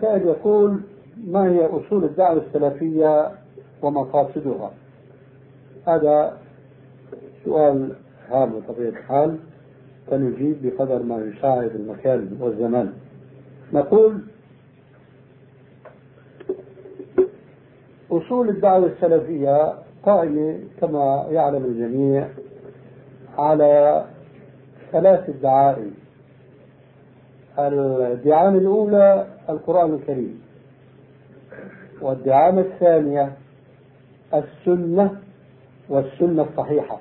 سائل يقول: ما هي أصول الدعوة السلفية ومقاصدها؟ هذا سؤال هام بطبيعة الحال، فنجيب بقدر ما يساعد المكان والزمان. نقول: أصول الدعوة السلفية قائمة كما يعلم الجميع على 3 دعائم. الدعامة الأولى القرآن الكريم، والدعامة الثانية السنة والسنة الصحيحة.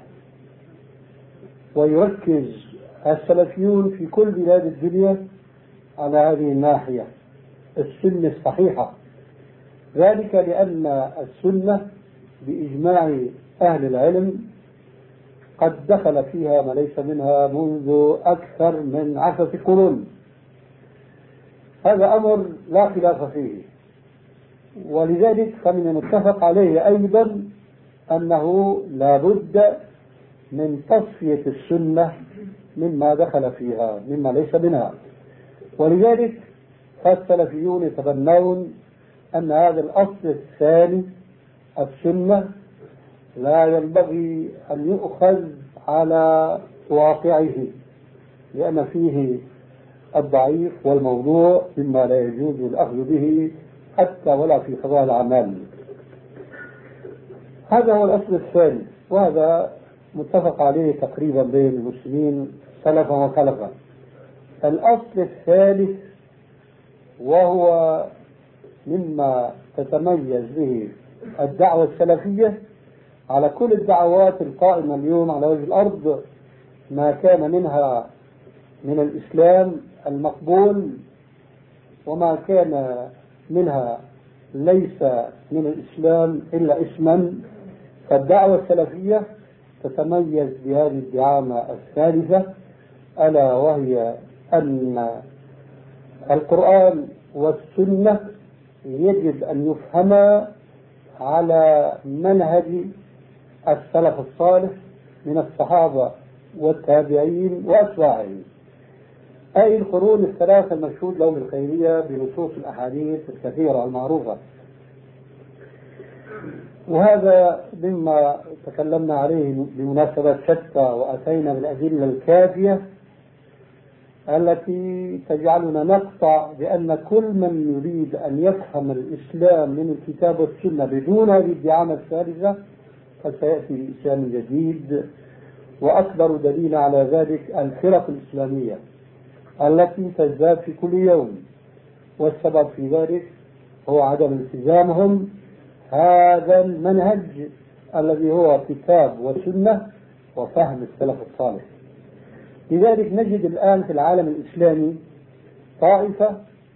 ويركز السلفيون في كل بلاد الدنيا على هذه الناحية، السنة الصحيحة، ذلك لأن السنة بإجماع أهل العلم قد دخل فيها ما ليس منها منذ أكثر من 10 قرون. هذا أمر لا خلاف فيه، ولذلك فمن المتفق عليه أيضا أنه لا بد من تصفية السنة مما دخل فيها مما ليس منها. ولذلك فالسلفيون يتبنون أن هذا الأصل الثاني السنة لا ينبغي أن يؤخذ على واقعه، لأن فيه الضعيف والموضوع مما لا يجوز الأخذ به حتى ولا في قضاء الأعمال. هذا هو الأصل الثاني، وهذا متفق عليه تقريبا بين المسلمين سلفا وخلفا. الأصل الثالث وهو مما تتميز به الدعوة السلفية على كل الدعوات القائمة اليوم على وجه الأرض، ما كان منها من الإسلام المقبول وما كان منها ليس من الإسلام إلا اسما. فالدعوة السلفية تتميز بهذه الدعامة الثالثة، ألا وهي أن القرآن والسنة يجب أن يفهما على منهج السلف الصالح من الصحابة والتابعين وأتباعهم، أي القرون الثلاثة المشهود لهم الخيرية بنصوص الأحاديث الكثيرة المعروفة. وهذا مما تكلمنا عليه بمناسبة شتى، وأتينا بالأدلة الكافية التي تجعلنا نقطع بأن كل من يريد أن يفهم الإسلام من الكتاب والسنة بدون هذه الدعامة الثالثة فسيأتي بإسلام جديد. وأكبر دليل على ذلك الفرق الإسلامية التي تزداد في كل يوم، والسبب في ذلك هو عدم التزامهم هذا المنهج الذي هو كتاب وسنة وفهم السلف الصالح. لذلك نجد الآن في العالم الإسلامي طائفة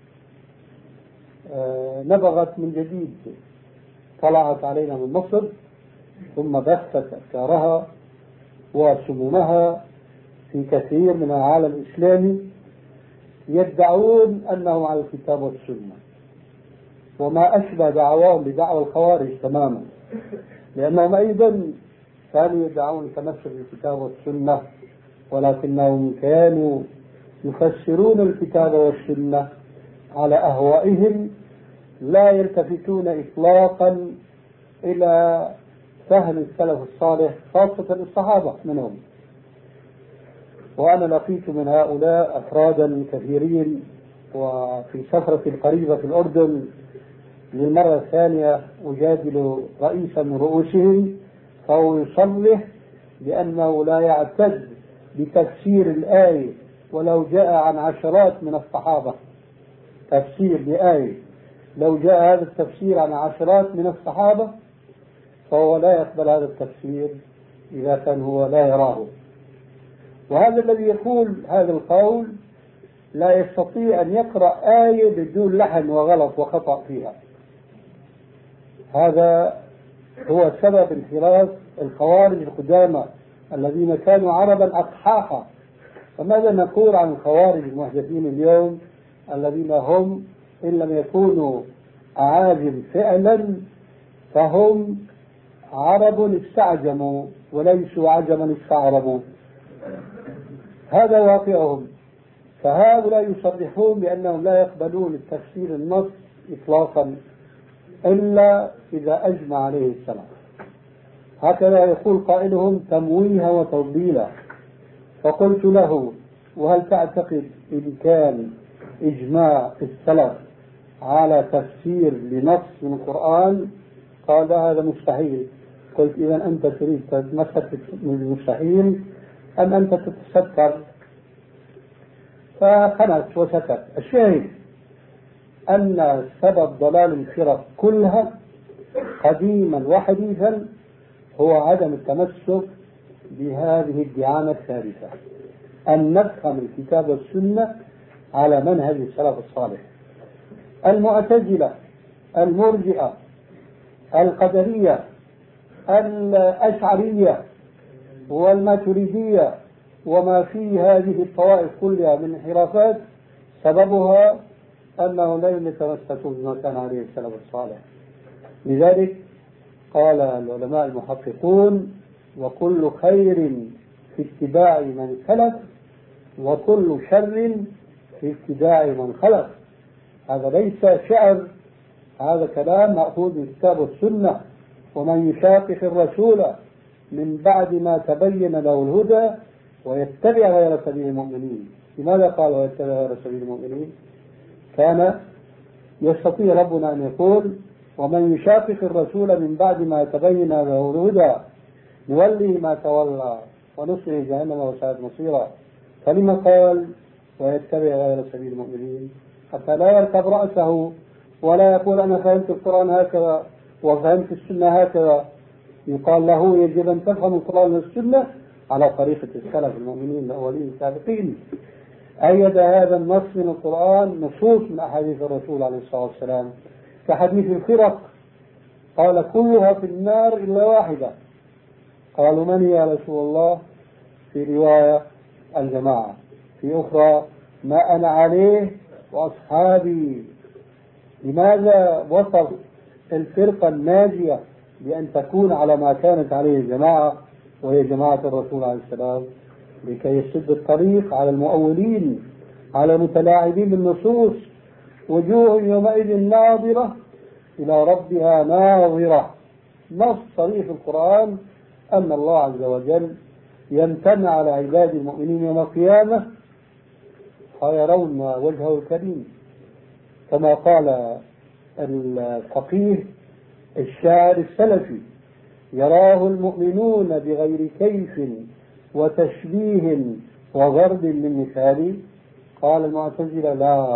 نبغت من جديد، طلعت علينا من مصر ثم بثت أفكارها وسمومها في كثير من العالم الإسلامي، يدعون أنهم على الكتاب والسنة، وما أشبه دعواهم بدعوى الخوارج تماما، لأنهم أيضا كانوا يدعون التمسك بالكتاب والسنة، ولكنهم كانوا يفسرون الكتاب والسنة على أهوائهم، لا يلتفتون إطلاقا إلى فهم السلف الصالح خاصة الصحابة منهم. وأنا لقيت من هؤلاء أفرادا كثيرين، وفي سفرة قريبة في الأردن للمرة الثانية أجادل رئيسا من رؤوسهم، فهو يصرح بأنه لا يعتد بتفسير الآية ولو جاء عن عشرات من الصحابة. تفسير لآية لو جاء هذا التفسير عن عشرات من الصحابة فهو لا يقبل هذا التفسير إذا كان هو لا يراه. وهذا الذي يقول هذا القول لا يستطيع أن يقرأ آية بدون لحن وغلط وخطأ فيها. هذا هو سبب انحراف الخوارج القدامى الذين كانوا عربا أقحاحا. فماذا نقول عن الخوارج المحدثين اليوم الذين هم إن لم يكونوا أعاجم فعلا فهم عرب استعجموا وليسوا عجما استعربوا. هذا واقعهم. فهؤلاء يصرحون بأنهم لا يقبلون التفسير النص إطلاقا إلا إذا أجمع عليه السلف. هكذا يقول قائلهم تمويها وتضليلا. فقلت له: وهل تعتقد إن كان إجماع السلف على تفسير لنص من القرآن؟ قال: هذا مستحيل. قلت: إذا أنت تريد تتمسك بالمستحيل أم أنت تتستر؟ فخنت وسكت. الشاهد أن سبب ضلال الفرق كلها قديما وحديثا هو عدم التمسك بهذه الدعامة الثالثة، أن نفهم الكتاب والسنة على منهج السلف الصالح. المعتزلة، المرجئة، القدرية، الأشعرية والماتريدية وما في هذه الطوائف كلها من انحرافات سببها أنه لم يتمسكوا بما كان عليه السلف الصالح. لذلك قال العلماء المحققون: وكل خير في اتباع من سلف وكل شر في اتباع من خلف. هذا ليس شعر، هذا كلام مأخوذ من الكتاب والسنة. ومن يشاقق الرسول من بعد ما تبين له الهدى ويتبع غير سبيل المؤمنين. لماذا قال ويتبع غير سبيل المؤمنين؟ كان يستطيع ربنا أن يقول: ومن يشاقق الرسول من بعد ما تبين له الهدى نوليه ما تولى ونصله جهنم وساءت مصيرا. فلما قال ويتبع غير سبيل المؤمنين؟ حتى لا يركب رأسه ولا يقول: أنا فهمت القرآن هكذا وفهمت السنة هكذا. يقال له: يجب أن تفهم القرآن والسنة على طريقة السلف المؤمنين الأولين السابقين. أيد هذا النص من القرآن نصوص من أحاديث الرسول عليه الصلاة والسلام، كحديث الفرق، قال: كلها في النار إلا واحدة. قالوا: من هي يا رسول الله؟ في رواية: الجماعة، في أخرى: ما أنا عليه وأصحابي. لماذا وصف الفرقة الناجية بأن تكون على ما كانت عليه الجماعة وهي جماعة الرسول عليه السلام؟ لكي يسد الطريق على المؤولين، على المتلاعبين بالنصوص. وجوه يومئذ ناظرة إلى ربها ناظرة. نص صريح في القرآن أن الله عز وجل يمتن على عباد المؤمنين يوم القيامة فيرون وجهه الكريم، كما قال الفقيه الشاعر السلفي: يراه المؤمنون بغير كيف وتشبيه وغرض من مثال. قال المعتزلة: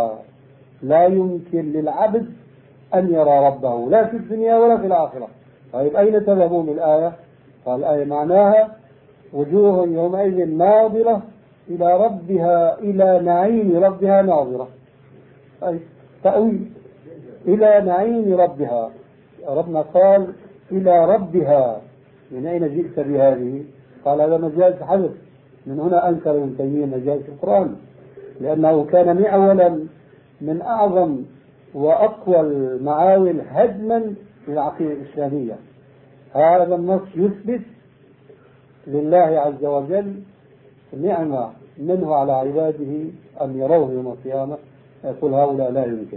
لا يمكن للعبد أن يرى ربه لا في الدنيا ولا في الآخرة. طيب أين تذهبون بالآية؟ قال: الآية معناها: وجوه يومئذ ناظرة إلى ربها، إلى نعيم ربها ناظرة. أي تأويل إلى نعيم ربها. ربنا قال: إلى ربها. من أين جئت بهذه؟ قال: هذا مجاز حذف. من هنا أنكر ابن تيمية مجاز القرآن، لأنه كان معولا من أعظم وأقوى المعاول هدما للعقيدة الإسلامية. هذا النص يثبت لله عز وجل نعمة منه على عباده أن يروه يوم القيامة. يقول: هؤلاء لا يمكن.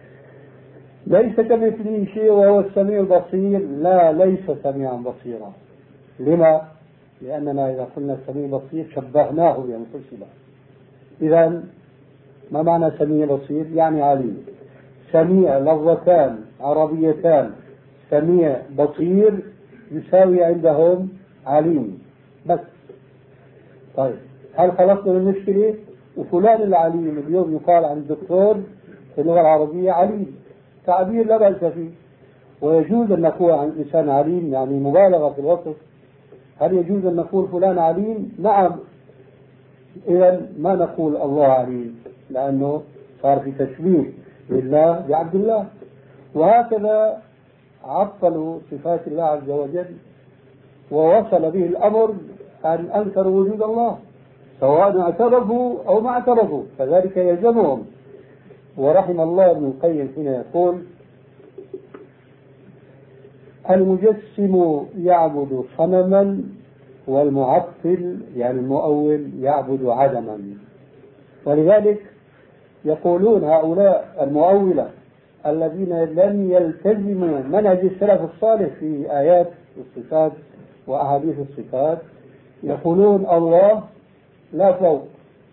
ليس كمثله شيء وهو السميع البصير. لا، ليس سميعا بصيرا. لما؟ لأننا إذا قلنا سميع بصير شبهناه بأنفسنا. إذا ما معنى سميع بصير؟ يعني عليم. سميع لفظتان عربيتان، سميع بصير يساوي عندهم عليم بس. طيب، هل خلصنا من المشكلة؟ وفلان العليم اليوم يقال عن الدكتور في اللغة العربية عليم، تعبير لا بأس فيه، ويجوز أن نقول عن إنسان عليم، يعني مبالغة في الوصف. هل يجوز أن نقول فلان عليم؟ نعم. إذا ما نقول الله عليم، لأنه صار في تشبيه لله بعبد الله. وهكذا عطلوا صفات الله عز وجل، ووصل به الأمر أن أنكروا وجود الله، سواء اعترفوا أو ما اعترفوا، فذلك يلزمهم. ورحم الله ابن القيم حين يقول: المجسم يعبد صنما والمعطل يعني المؤول يعبد عدما. ولذلك يقولون هؤلاء المؤولة الذين لم يلتزموا منهج السلف الصالح في آيات الصفات وأحاديث الصفات، يقولون الله لا فوق.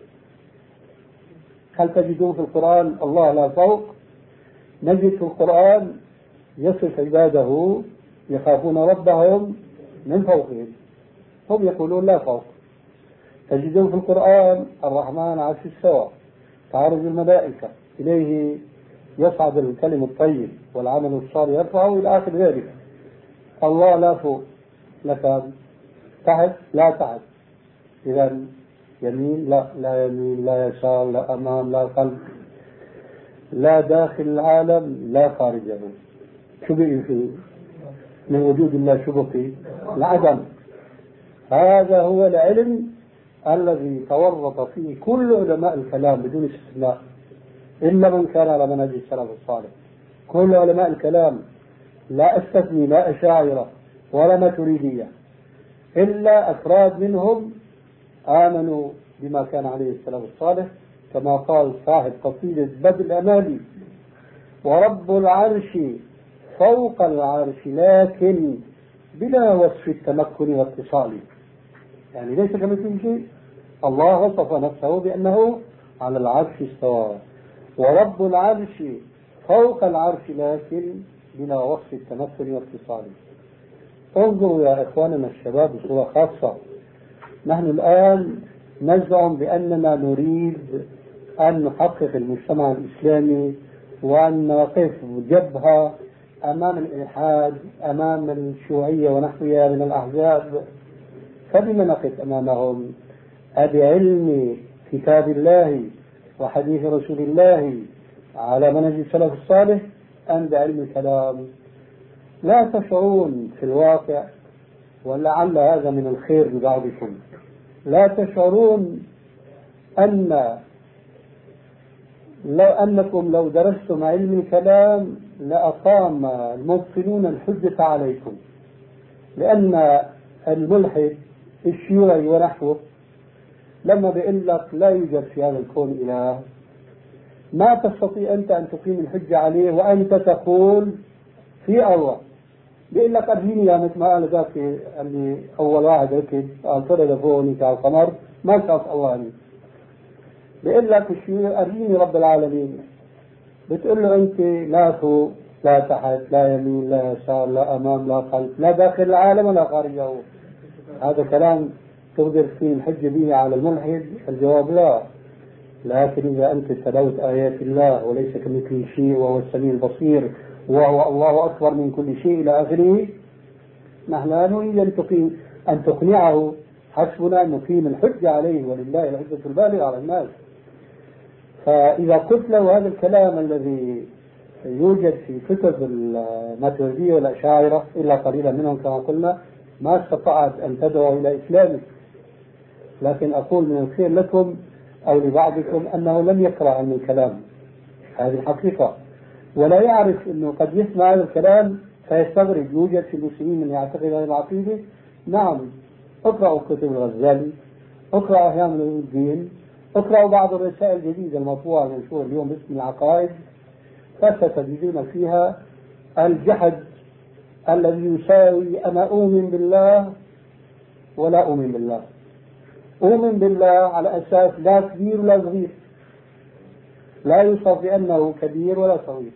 هل تجدون في القرآن الله لا فوق؟ نجد في القرآن يصف عباده يخافون ربهم من فوقهم، هم يقولون لا فوق. تجدون في القرآن الرحمن عرش استوى، تعرج الملائكة إليه يصعد الكلم الطيب والعمل الصالح يرفعه إلى آخر ذلك. الله لا فوق لا كان تحت لا تحت، إذا يمين لا يمين، لا يسار، لا أمام، لا خلف، لا داخل العالم لا خارجه. شو بقي فيه من وجود الله؟ شو بقي؟ العدم. هذا هو العلم الذي تورط فيه كل علماء الكلام بدون استثناء، إلا من كان على منهج السلف الصالح. كل علماء الكلام لا أستثني، لا أشاعرة ولا ماتريدية، إلا أفراد منهم آمنوا بما كان عليه السلف الصالح، كما قال صاحب قصيدة بدء الأمالي: ورب العرش فوق العرش لكن بلا وصف التمكن والاتصال. يعني ليس كمثله شيء. الله وصف نفسه بأنه على العرش استوى، ورب العرش فوق العرش لكن بلا وصف التمكن والاتصال. انظروا يا إخواننا الشباب بصورة خاصة، نحن الآن نزعم بأننا نريد أن نحقق المجتمع الإسلامي وأن نقف جبهة أمام الإلحاد، أمام الشيوعية ونحوها من الأحزاب. فبما نقف أمامهم؟ أبعلم كتاب الله وحديث رسول الله على منهج السلف الصالح أم بعلم الكلام؟ لا تشعرون في الواقع، ولعل هذا من الخير لبعضكم، لا تشعرون أنكم لو درستم علم الكلام لأقام المبطلون الحجة عليكم، لأن الملحد الشيوعي ونحوه لما بيقول لك لا يوجد في هذا الكون إله، ما تستطيع أنت أن تقيم الحجة عليه وأنت تقول في الله. بيقول لك أرجيني يا مثل ما قال ذاك اللي أول واحد ركب قال طلع فوقني على القمر ما شاف الله عليه. بيقول لك الشيوعي أرجيني رب العالمين، بتقول له أنت لا فوق لا تحت لا يمين لا يسار لا أمام لا خلف لا داخل العالم ولا خارجه. هذا كلام تقدر فيه الحجة به على الملحد؟ الجواب لا. لكن إذا أنت تلوت آيات الله وليس كمثله شيء وهو السميع البصير وهو الله أكبر من كل شيء إلى آخره، نحن لا نريد أن تقنعه، حسبنا أن نقيم الحجة عليه ولله الحجة البالغة على الناس. فإذا قلت له هذا الكلام الذي يوجد في كتب الماتريدية والأشاعرة إلا قليلا منهم كما قلنا، ما استطعت أن تدعو إلى إسلامك. لكن أقول من الخير لكم أو لبعضكم أنه لم يقرأ عن الكلام، هذه الحقيقة، ولا يعرف أنه قد يسمع هذا الكلام فيستغرب. يوجد في المسلمين من يعتقد هذه العقيدة. نعم، اقرأوا كتب الغزالي، اقرأوا أحيان الدين، اقرأوا بعض الرسائل الجديدة المطبوعة المنشورة اليوم باسم العقائد، فستجدون فيها الجحد الذي يساوي أنا أؤمن بالله ولا أؤمن بالله. أؤمن بالله على أساس لا كبير ولا صغير، لا يوصف بأنه كبير ولا صغير.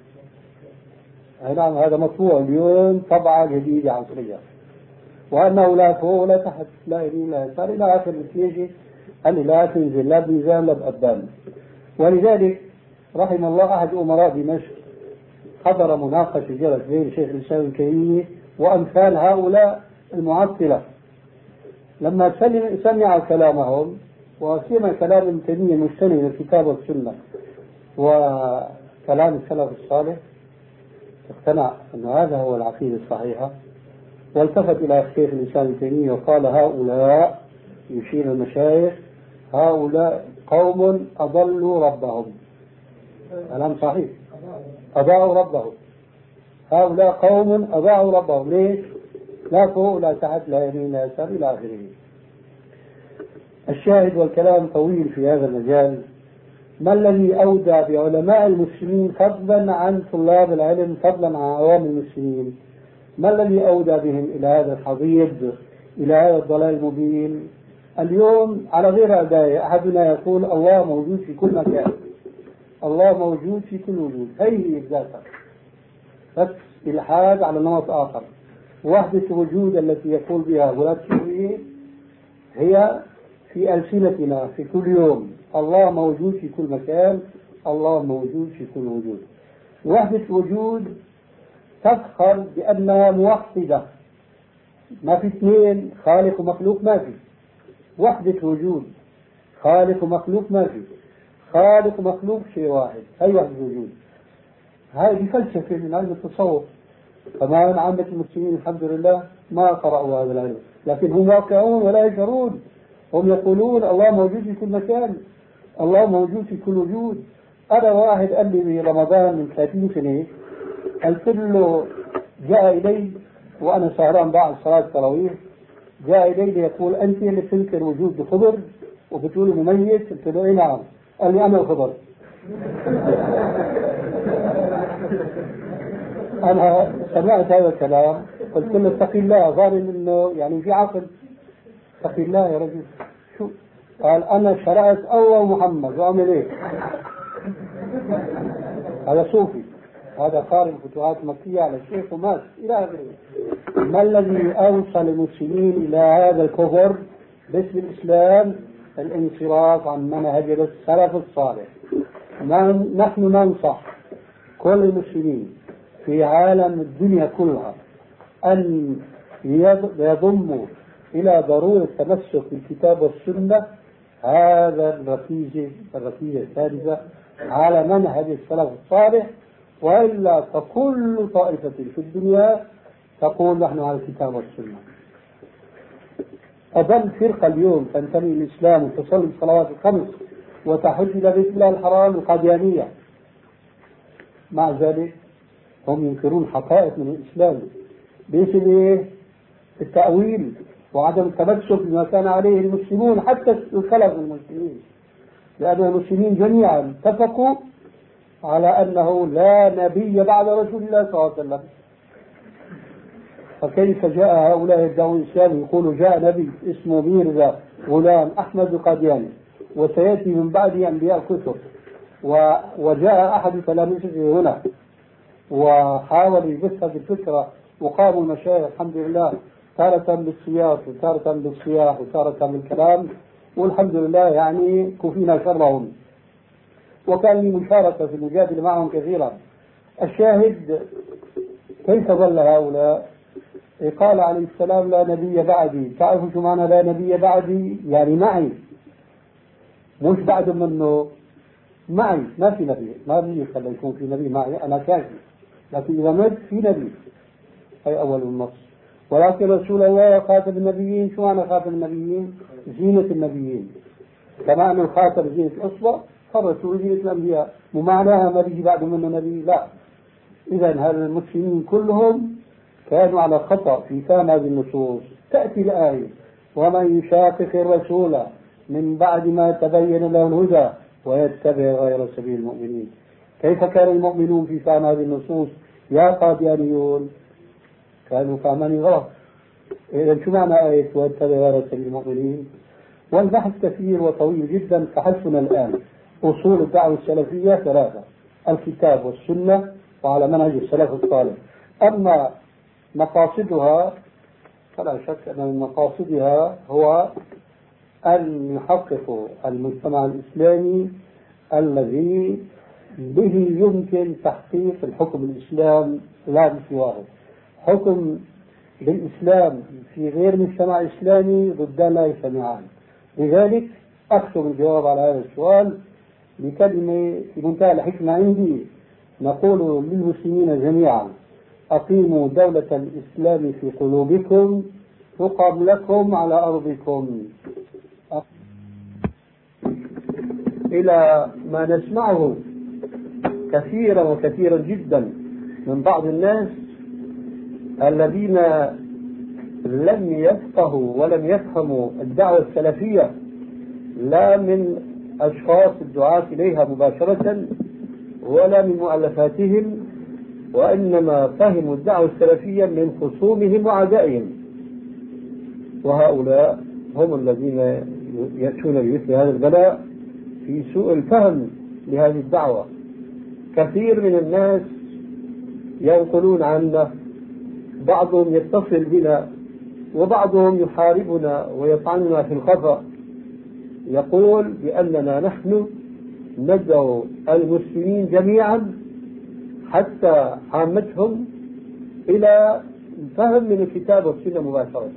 نعم، هذا مطبوع اليوم طبعة جديدة عصرية، وأنه لا فوق ولا تحت لا يمين لا يسار إلى آخر النتيجة أنه لا تنزل لا بميزان لا بأبدان. ولذلك رحم الله أحد أمراء دمشق حضر مناقشة جرت بين شيخ الإسلام ابن تيمية وأمثال هؤلاء المعطلة. لما سمع كلامهم وسمع كلام ابن تيمية مستند الكتاب والسنة وكلام السلف الصالح، اقتنع أن هذا هو العقيدة الصحيحة، والتفت إلى شيخ الإسلام ابن تيمية وقال: هؤلاء، يشير المشايخ، هؤلاء قوم أضلوا ربهم. كلام صحيح، أضاعوا ربهم. هؤلاء قوم أضاعوا ربهم. ليش؟ لا فوق لا تحت لا يمين لا يسار إلى آخره. الشاهد والكلام طويل في هذا المجال، ما الذي أودى بعلماء المسلمين فضلا عن طلاب العلم، فضلا عن عوام المسلمين؟ ما الذي أودى بهم إلى هذا الحضيض، إلى هذا الضلال المبين؟ اليوم على غير أداية أحدنا يقول الله موجود في كل مكان، الله موجود في كل وجود، هي ذاتها بس إلحاد على نمط آخر. وحدة الوجود التي يقول بها ولاة الشيوعية هي في ألسنتنا في كل يوم، الله موجود في كل مكان، الله موجود في كل وجود. وحدة الوجود تفخر بأنها موحدة، ما في اثنين خالق ومخلوق، ما في وحدة وجود، خالق ومخلوق ما في، خالق ومخلوق شيء واحد، هي وحدة الوجود. هذه فلسفة من علم التصوف، فما من عامة المسلمين الحمد لله ما قرأوا هذا العلم، لكن هم واقعون ولا يشعرون. هم يقولون الله موجود في كل مكان، الله موجود في كل وجود. أنا واحد قال لي في رمضان من 30 سنة، قلت له جاء إلي وأنا سهران بعد صلاة التراويح، جاء إلي ليقول أنت اللي تنكر وجود الخضر وبتقول مميت؟ قلت له إيه نعم. قال لي أنا الخضر. أنا سمعت هذا الكلام قلت له اتق الله، ظالم إنه يعني في عقل، اتق الله يا رجل. شو قال؟ أنا شرعت الله ومحمد وأعمل إيه؟ هذا صوفي، هذا قارئ فتوحات مكية على الشيخ ومات إلى آخره. ما الذي أوصل المسلمين إلى هذا الكفر باسم الإسلام؟ الانصراف عن منهج السلف الصالح. نحن ننصح كل المسلمين في عالم الدنيا كلها أن يضموا إلى ضرورة التمسك بالكتاب والسنة، هذا الركيزة الثالثة على منهج السلف الصالح، وإلا فكل طائفة في الدنيا تقول نحن على الكتاب والسنة. أضل فرقة اليوم تنتمي للإسلام وتصلي الصلوات الخمس وتحج إلى بيت الله الحرام القاديانية، مع ذلك هم ينكرون حقائق من الإسلام باسم إيه؟ التأويل وعدم التمسك بما كان عليه المسلمون، حتى الخلف المسلمين، لأن المسلمين جميعا اتفقوا على أنه لا نبي بعد رسول الله صلى الله عليه وسلم. فكيف جاء هؤلاء يدعون الإسلام يقولوا جاء نبي اسمه ميرزا غلام أحمد القادياني وسيأتي من بعده أنبياء كثر، وجاء أحد تلاميذه هنا وحاول يبث هذه الفكرة، وقاموا المشايخ الحمد لله تارة بالسياق وتارة بالصياح وتارة بالكلام، والحمد لله يعني كفينا شرهم، وكان لي مشاركة في المجادلة معهم كثيرا. الشاهد كيف ظل هؤلاء؟ قال عليه السلام لا نبي بعدي. تعرفوا شو معنى لا نبي بعدي؟ يعني معي، مش بعد منه، معي. ما في نبي، ما بيخلى يكون في نبي معي، أنا كافي، لكن إذا مت في نبي، هي أول النص. ولكن رسول الله خاتم النبيين. شو معنى خاتم النبيين؟ زينة النبيين، كما أن الخاتم زينة الأصبع فالرسول زينة الأنبياء، ومعناها ما بيجي بعد منه نبي، لا. إذا هذا المسلمين كلهم كانوا على خطأ في فهم هذه النصوص. تأتي الآية ومن يشاقق الرسول من بعد ما تبين له الهدى ويتبع غير سبيل المؤمنين. كيف كان المؤمنون في فهم هذه النصوص يا قاديانيون؟ كانوا فهماني غلط. إذا شو معنى آية ويتبع غير سبيل المؤمنين؟ والبحث كثير وطويل جدا. فحسنا الآن أصول الدعوة السلفية ثلاثة: الكتاب والسنة وعلى منهج السلف الصالح. أما مقاصدها فلا شك أن من مقاصدها هو أن يحقق المجتمع الإسلامي الذي به يمكن تحقيق الحكم الإسلام لا بسواه. حكم بالإسلام في غير مجتمع إسلامي ضدان لا يجتمعان. لذلك أختم الجواب على هذا السؤال بكلمة في منتهى الحكمة عندي: نقول للمسلمين جميعا أقيموا دولة الإسلام في قلوبكم تقم لكم على أرضكم. إلى ما نسمعه كثيرا وكثيرا جدا من بعض الناس الذين لم يفقهوا ولم يفهموا الدعوة السلفية لا من أشخاص الدعاة إليها مباشرة ولا من مؤلفاتهم، وإنما فهموا الدعوة السلفية من خصومهم وأعدائهم، وهؤلاء هم الذين يأتون بمثل هذا البلاء في سوء الفهم لهذه الدعوة. كثير من الناس ينقلون عنا، بعضهم يتصل بنا وبعضهم يحاربنا ويطعننا في الخفا، يقول بأننا نحن ندعو المسلمين جميعا حتى عامتهم إلى الفهم من الكتاب والسنة مباشرة.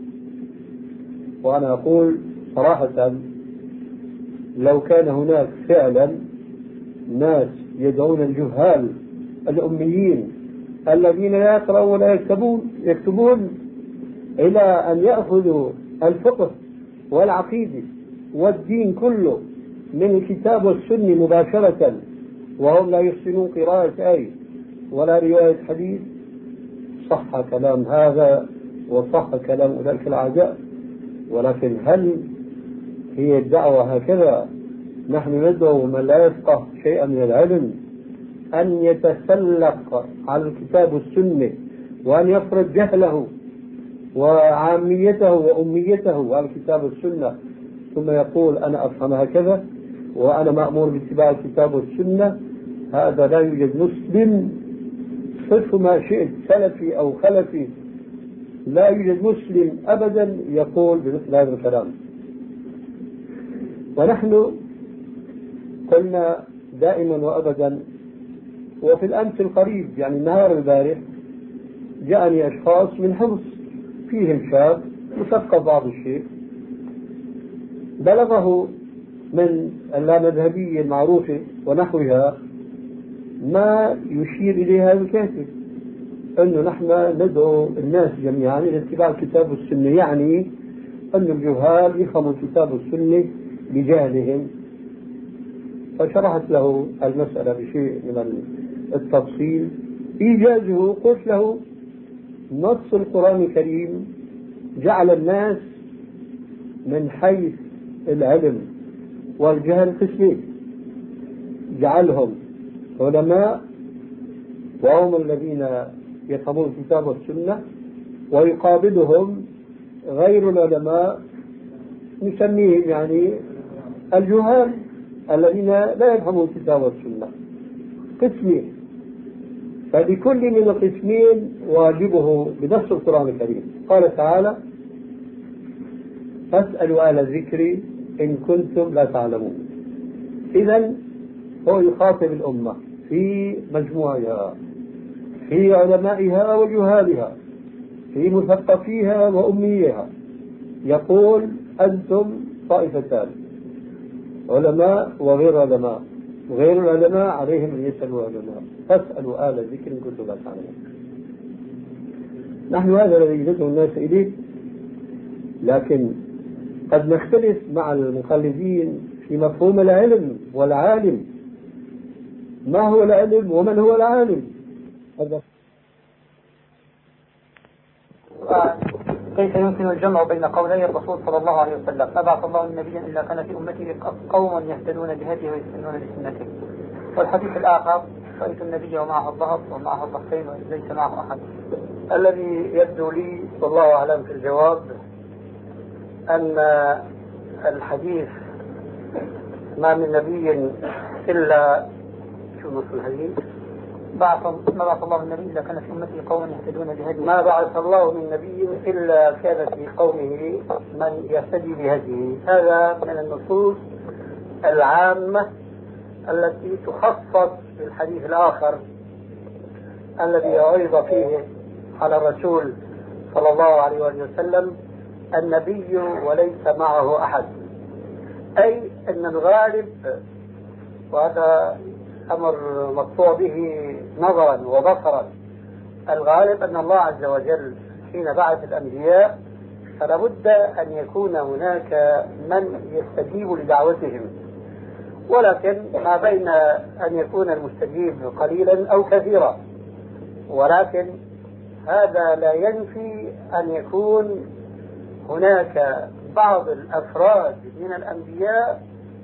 وأنا أقول صراحة لو كان هناك فعلا ناس يدعون الجهال الأميين الذين لا يقرأون ولا يكتبون إلى أن يأخذوا الفقه والعقيدة والدين كله من الكتاب والسنة مباشرة، وهم لا يحسنون قراءة آية ولا رواية حديث، صح كلام هذا وصح كلام أولئك الأعداء. ولكن هل هي الدعوة هكذا؟ نحن ندعو من لا يفقه شيئا من العلم أن يتسلق على الكتاب والسنة وأن يفرض جهله وعاميته وأميته على الكتاب والسنة، ثم يقول أنا أفهم هكذا وأنا مأمور باتباع الكتاب والسنة. هذا لا يوجد مسلم، صف ما شئت سلفي أو خلفي، لا يوجد مسلم أبدا يقول بمثل هذا الكلام. ونحن قلنا دائما وأبدا، وفي الأمس القريب يعني النهار البارح جاءني أشخاص من حمص فيهم شاب مثقف بعض الشيء، بلغه من اللامذهبية المعروفة ونحوها ما يشير إليه هذا الكاتب، أنه نحن ندعو الناس جميعا إلى اتباع الكتاب والسنة، يعني أن الجهال يفهموا الكتاب والسنة بجهلهم. فشرحت له المسألة بشيء من التفصيل. إيجازه قلت له نص القرآن الكريم جعل الناس من حيث العلم والجهل قسمين، جعلهم علماء وهم الذين يفهمون الكتاب والسنة، ويقابلهم غير العلماء نسميهم يعني الجهال الذين لا يفهمون الكتاب والسنة، قسمين. فلكل من القسمين واجبه بنص القرآن الكريم. قال تعالى فاسألوا أهل الذكر إن كنتم لا تعلمون. إذن هو يخاطب الأمة في مجموعها، في علمائها وجهالها، في مثقفيها وأميها، يقول أنتم طائفتان، علماء وغير علماء، وغير العلماء عليهم أن يسألوا علماء، فاسألوا أهل الذكر إن كنتم لا تعلمون. نحن هذا الذي ندعو الناس إليه، لكن قد نختلف مع المخلدين في مفهوم العلم والعالم. ما هو العلم ومن هو العالم؟ كيف يمكن الجمع بين قولي الرسول صلى الله عليه وسلم ما بعث الله نبيا إلا كان في أمته قوم يهتدون بهديه ويستنون بسنته، والحديث الآخر رأيت النبي ومعه الظهر ومعه الضحكين وليس معه أحد. الذي يبدو لي والله أعلم في الجواب أن الحديث ما من نبي إلا شو نص الحديث ما بعث الله من نبي إلا كان في أمته قوم يهتدون بهديه، ما بعث الله من نبي إلا كان في قومه من يهتدي بهديه. هذا من النصوص العامة التي تخصص في الحديث الآخر الذي عرض فيه على الرسول صلى الله عليه وسلم النبي وليس معه أحد، أي أن الغالب، وهذا أمر مقطوع به نظرا وبصرا، الغالب أن الله عز وجل حين بعث الأنبياء فلا بد أن يكون هناك من يستجيب لدعوتهم، ولكن ما بين أن يكون المستجيب قليلا أو كثيرا، ولكن هذا لا ينفي أن يكون هناك بعض الأفراد من الأنبياء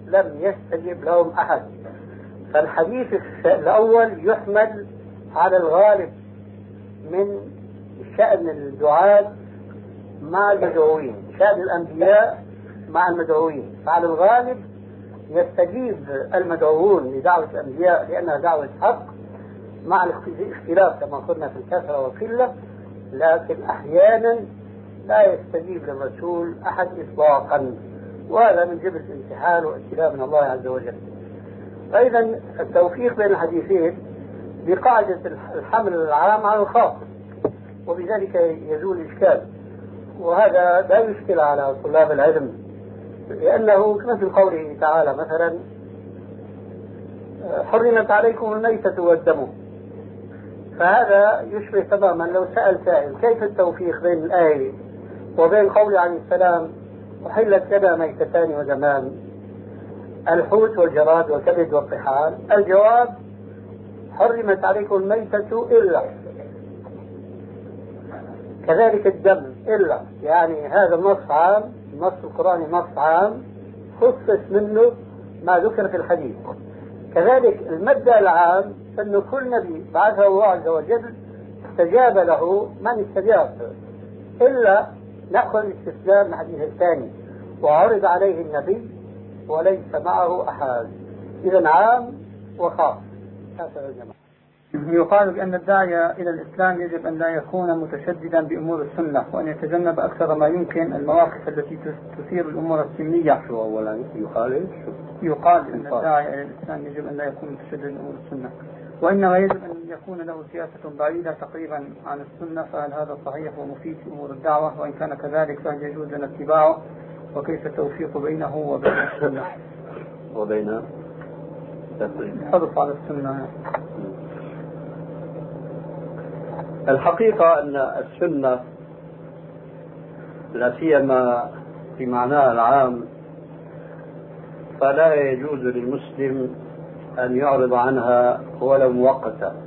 لم يستجب لهم أحد. فالحديث الأول يحمل على الغالب من شأن الدعاة مع المدعوين، شأن الأنبياء مع المدعوين. فعلى الغالب يستجيب المدعوون لدعوة الأنبياء لأنها دعوة حق مع الاختلاف كما قلنا في الكثرة والقلة، لكن أحيانا لا يستجيب للرسول أحد إطلاقا، وهذا من جبل الامتحان والابتلاء من الله عز وجل. فإذا التوفيق بين الحديثين بقاعدة الحمل العام على الخاص، وبذلك يزول الإشكال. وهذا لا يشكل على طلاب العلم، لأنه مثل قوله تعالى مثلا حرمت عليكم الميتة والدم، فهذا يشبه تماما لو سأل سائل كيف التوفيق بين الآية وبين قوله عليه السلام أحلت لنا ميتتان ودمان، الحوت والجراد والكبد والطحال. الجواب حرمت عليكم الميتة إلا، كذلك الدم إلا، يعني هذا النص عام، النص القرآني نص عام خصص منه ما ذكر في الحديث. كذلك المبدأ العام أن كل نبي بعثه الله عز وجل استجاب له من استجاب، إلا نأخذ الاستسلام من الحديث الثاني وعرض عليه النبي وليس معه أحد. إذا عام وخاص. يقال بأن الداعية إلى الإسلام يجب أن لا يكون متشددا بأمور السنة، وأن يتجنب أكثر ما يمكن المواقف التي تثير الأمور السنية. شو أولا يقال أن الداعية إلى الإسلام يجب أن لا يكون متشددا بأمور السنة، وإنما يجب أن يكون له سياسة بعيدة تقريبا عن السنة. فهل هذا صحيح ومفيد في أمور الدعوة؟ وإن كان كذلك فهل يجوز لنا اتباعه؟ وكيف التوفيق بينه وبين السنة وبين الحرص على السنة؟ الحقيقة أن السنة لا سيما في معناها العام فلا يجوز للمسلم أن يعرض عنها ولو مؤقتا.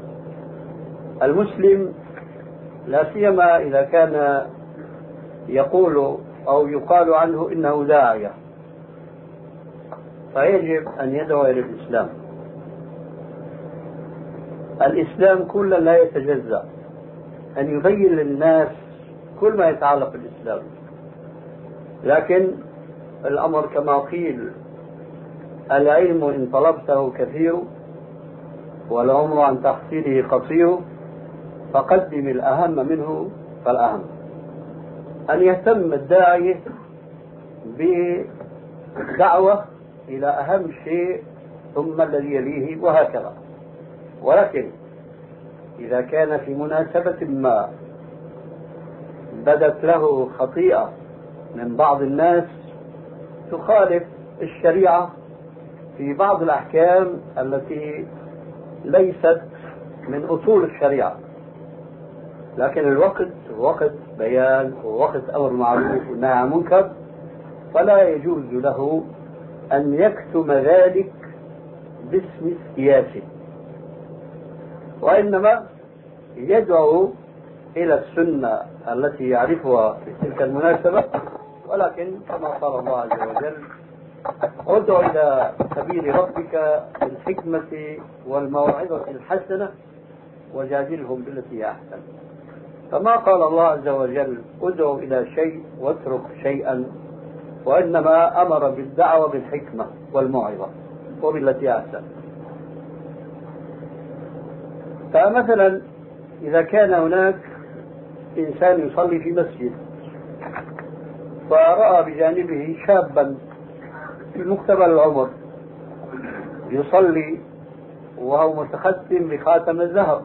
المسلم لا سيما إذا كان يقول أو يقال عنه إنه داعية، فيجب أن يدعو إلى الإسلام. الإسلام كله لا يتجزأ، أن يبين للناس كل ما يتعلق بالإسلام. لكن الأمر كما قيل العلم إن طلبته كثير والعمر عن تحصيله قصير، فقدم الأهم منه فالأهم. أن يهتم الداعية بدعوة إلى أهم شيء ثم الذي يليه وهكذا. ولكن إذا كان في مناسبة ما بدت له خطيئة من بعض الناس تخالف الشريعة في بعض الأحكام التي ليست من أصول الشريعة، لكن الوقت وقت بيان ووقت أمر معروف والنهي عن منكر، فلا يجوز له أن يكتم ذلك باسم السياسة، وإنما يدعو إلى السنة التي يعرفها في تلك المناسبة. ولكن كما قال الله عز وجل ادع إلى سبيل ربك بالحكمة والموعظة الحسنة وجادلهم بالتي هي أحسن. فما قال الله عز وجل ادع إلى شيء واترك شيئا، وإنما أمر بالدعوة بالحكمة والموعظة وبالتي أحسن. فمثلا إذا كان هناك إنسان يصلي في مسجد فرأى بجانبه شابا في مقتبل العمر يصلي وهو متختم بخاتم الذهب،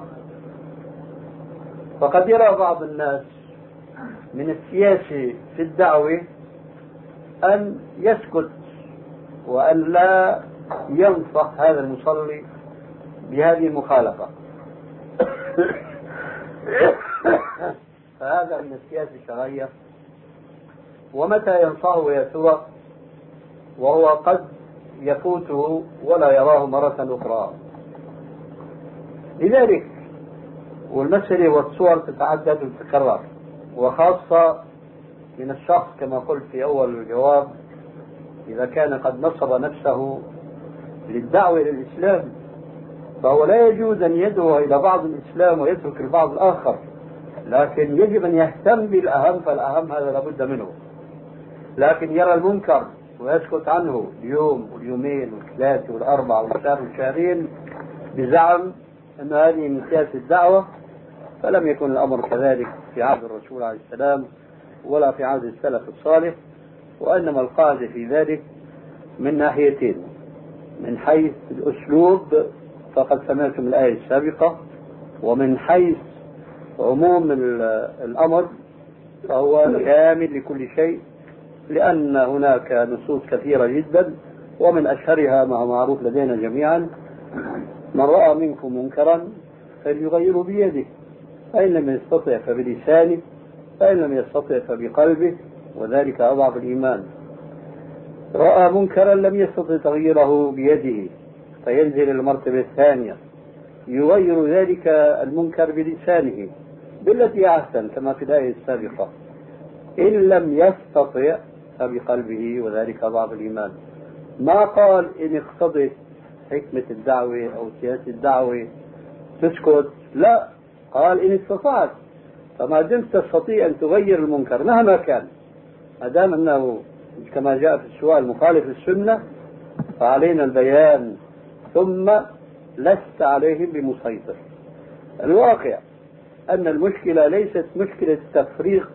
فقد يرى بعض الناس من السياسة في الدعوة أن يسكت وأن لا ينصح هذا المصلي بهذه المخالفة. فهذا من السياسة الشرعية، ومتى ينصحه يا سوى وهو قد يفوته ولا يراه مرة أخرى. لذلك والمسألة والصور تتعدد وتتكرر، وخاصة من الشخص كما قلت في أول الجواب إذا كان قد نصب نفسه للدعوة إلى الإسلام فهو لا يجوز أن يدعو إلى بعض الإسلام ويترك البعض الآخر، لكن يجب أن يهتم بالأهم، فالأهم هذا لابد منه. لكن يرى المنكر ويسكت عنه اليوم واليومين والثلاثة والأربعة والشهر والشهرين بزعم أن هذه من سياسة الدعوة، فلم يكن الأمر كذلك في عهد الرسول عليه السلام ولا في عهد السلف الصالح، وإنما القاعدة في ذلك من ناحيتين: من حيث الأسلوب فقد سمعتم الآية السابقة، ومن حيث عموم الأمر فهو كامل لكل شيء، لأن هناك نصوص كثيرة جدا، ومن أشهرها ما معروف لدينا جميعا: من رأى منكم منكرا فليغيره بيده، فإن لم يستطع فبلسانه، فإن لم يستطع فبقلبه، وذلك أضعف الإيمان. رأى منكرا لم يستطع تغييره بيده فينزل المرتبة الثانية، يغير ذلك المنكر بلسانه بالتي أحسن كما في الآية السابقة. إن لم يستطع فبقلبه، وذلك ضعف الإيمان. ما قال إن اقتضت حكمة الدعوة أو سياسة الدعوة تسكت، لا، قال إن استطعت. فما دمت تستطيع أن تغير المنكر مهما كان، ما دام أنه كما جاء في السؤال مخالف للسنة، فعلينا البيان، ثم لست عليهم بمسيطر. الواقع أن المشكلة ليست مشكلة تفريق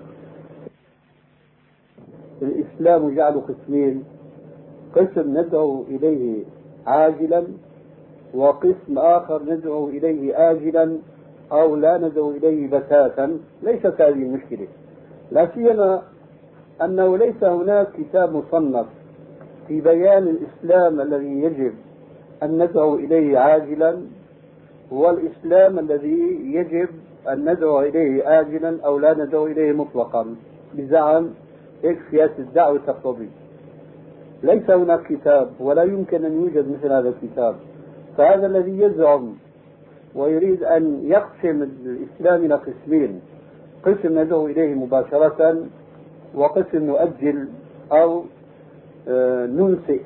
الإسلام جعله قسمين: قسم ندعو إليه عاجلا، وقسم آخر ندعو إليه آجلا أو لا ندعو إليه بتاتا. ليست هذه المشكلة، لا سيما أنه ليس هناك كتاب مصنف في بيان الإسلام الذي يجب أن ندعو إليه عاجلا والإسلام الذي يجب أن ندعو إليه آجلا أو لا ندعو إليه مطلقا بزعم هيك سياسة الدعوة تقتضي. ليس هناك كتاب ولا يمكن أن يوجد مثل هذا الكتاب. فهذا الذي يزعم ويريد أن يقسم الإسلام إلى قسمين: قسم ندعو إليه مباشرة، وقسم نؤجل أو ننسئ،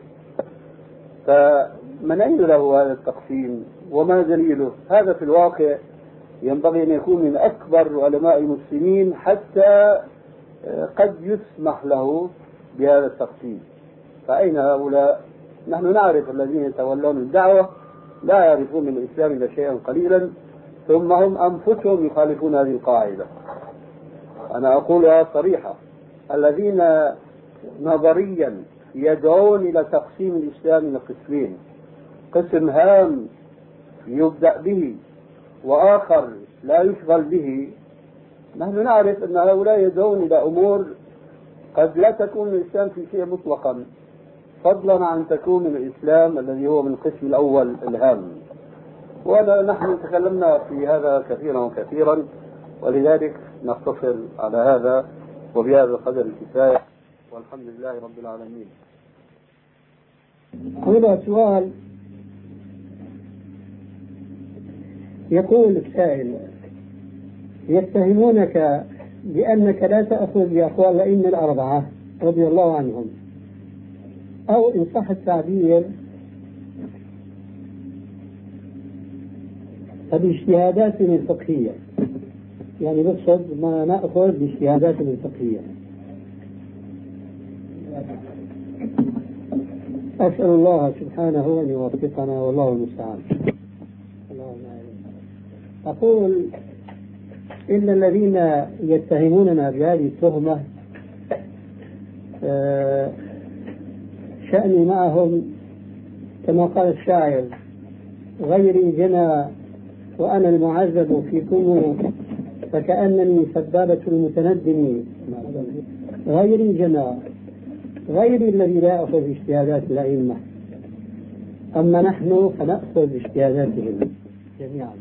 فمن أين له هذا التقسيم وما دليله؟ هذا في الواقع ينبغي أن يكون من أكبر علماء المسلمين حتى قد يسمح له بهذا التقسيم. فأين هؤلاء؟ نحن نعرف الذين يتولون الدعوة لا يعرفون من الإسلام إلا شيئا قليلا، ثم هم أنفسهم يخالفون هذه القاعدة. أنا أقولها صريحة: الذين نظريا يدعون إلى تقسيم الإسلام إلى قسمين: قسم هام يبدأ به وآخر لا يشغل به، نحن نعرف أن هؤلاء يدعون إلى أمور قد لا تكون من الإسلام في شيء مطلقا، فضلا عن تكون من الإسلام الذي هو من القسم الأول الهام. ونحن تكلمنا في هذا كثيرا وكثيرا، ولذلك نقتصر على هذا، وبهذا القدر الكفاية، والحمد لله رب العالمين. هنا سؤال، يقول السائل: يتهمونك بأنك لا تأخذ بأقوال الأئمة الأربعة رضي الله عنهم، أو إن صح التعبير فباجتهاداتهم الفقهية، يعني نقصد ما نأخذ باجتهاداتهم الفقهية. أسأل الله سبحانه أن يوفقنا والله المستعان. أقول إن الذين يتهموننا بهذه التهمة شأني معهم كما قال الشاعر: غيري جنى وأنا المعذب فيكم، فكأنني سبابة المتندم. غيري جنى، غيري الذي لا يأخذ باجتهادات الأئمة، أما نحن فنأخذ باجتهاداتهم جميعا،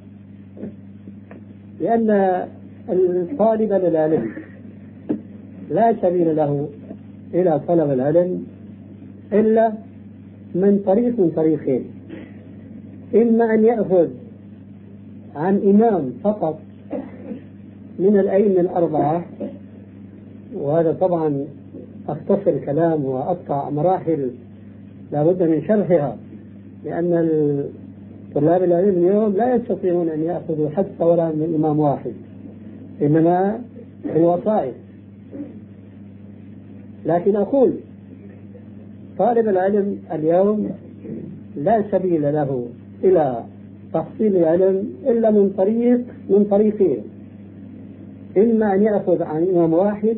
لأن الطالب للعلم لا سبيل له إلى طلب العلم إلا من طريقين: إما أن يأخذ عن إمام فقط من الأئمة الأربعة، وهذا طبعا أختصر الكلام وأقطع مراحل لابد من شرحها، لأن طلاب العلم اليوم لا يستطيعون أن يأخذوا حتى ولا من إمام واحد، إنما الوسائط. لكن أقول طالب العلم اليوم لا سبيل له إلى تحصيل العلم إلا من طريقين: إما أن يأخذ عن إمام واحد،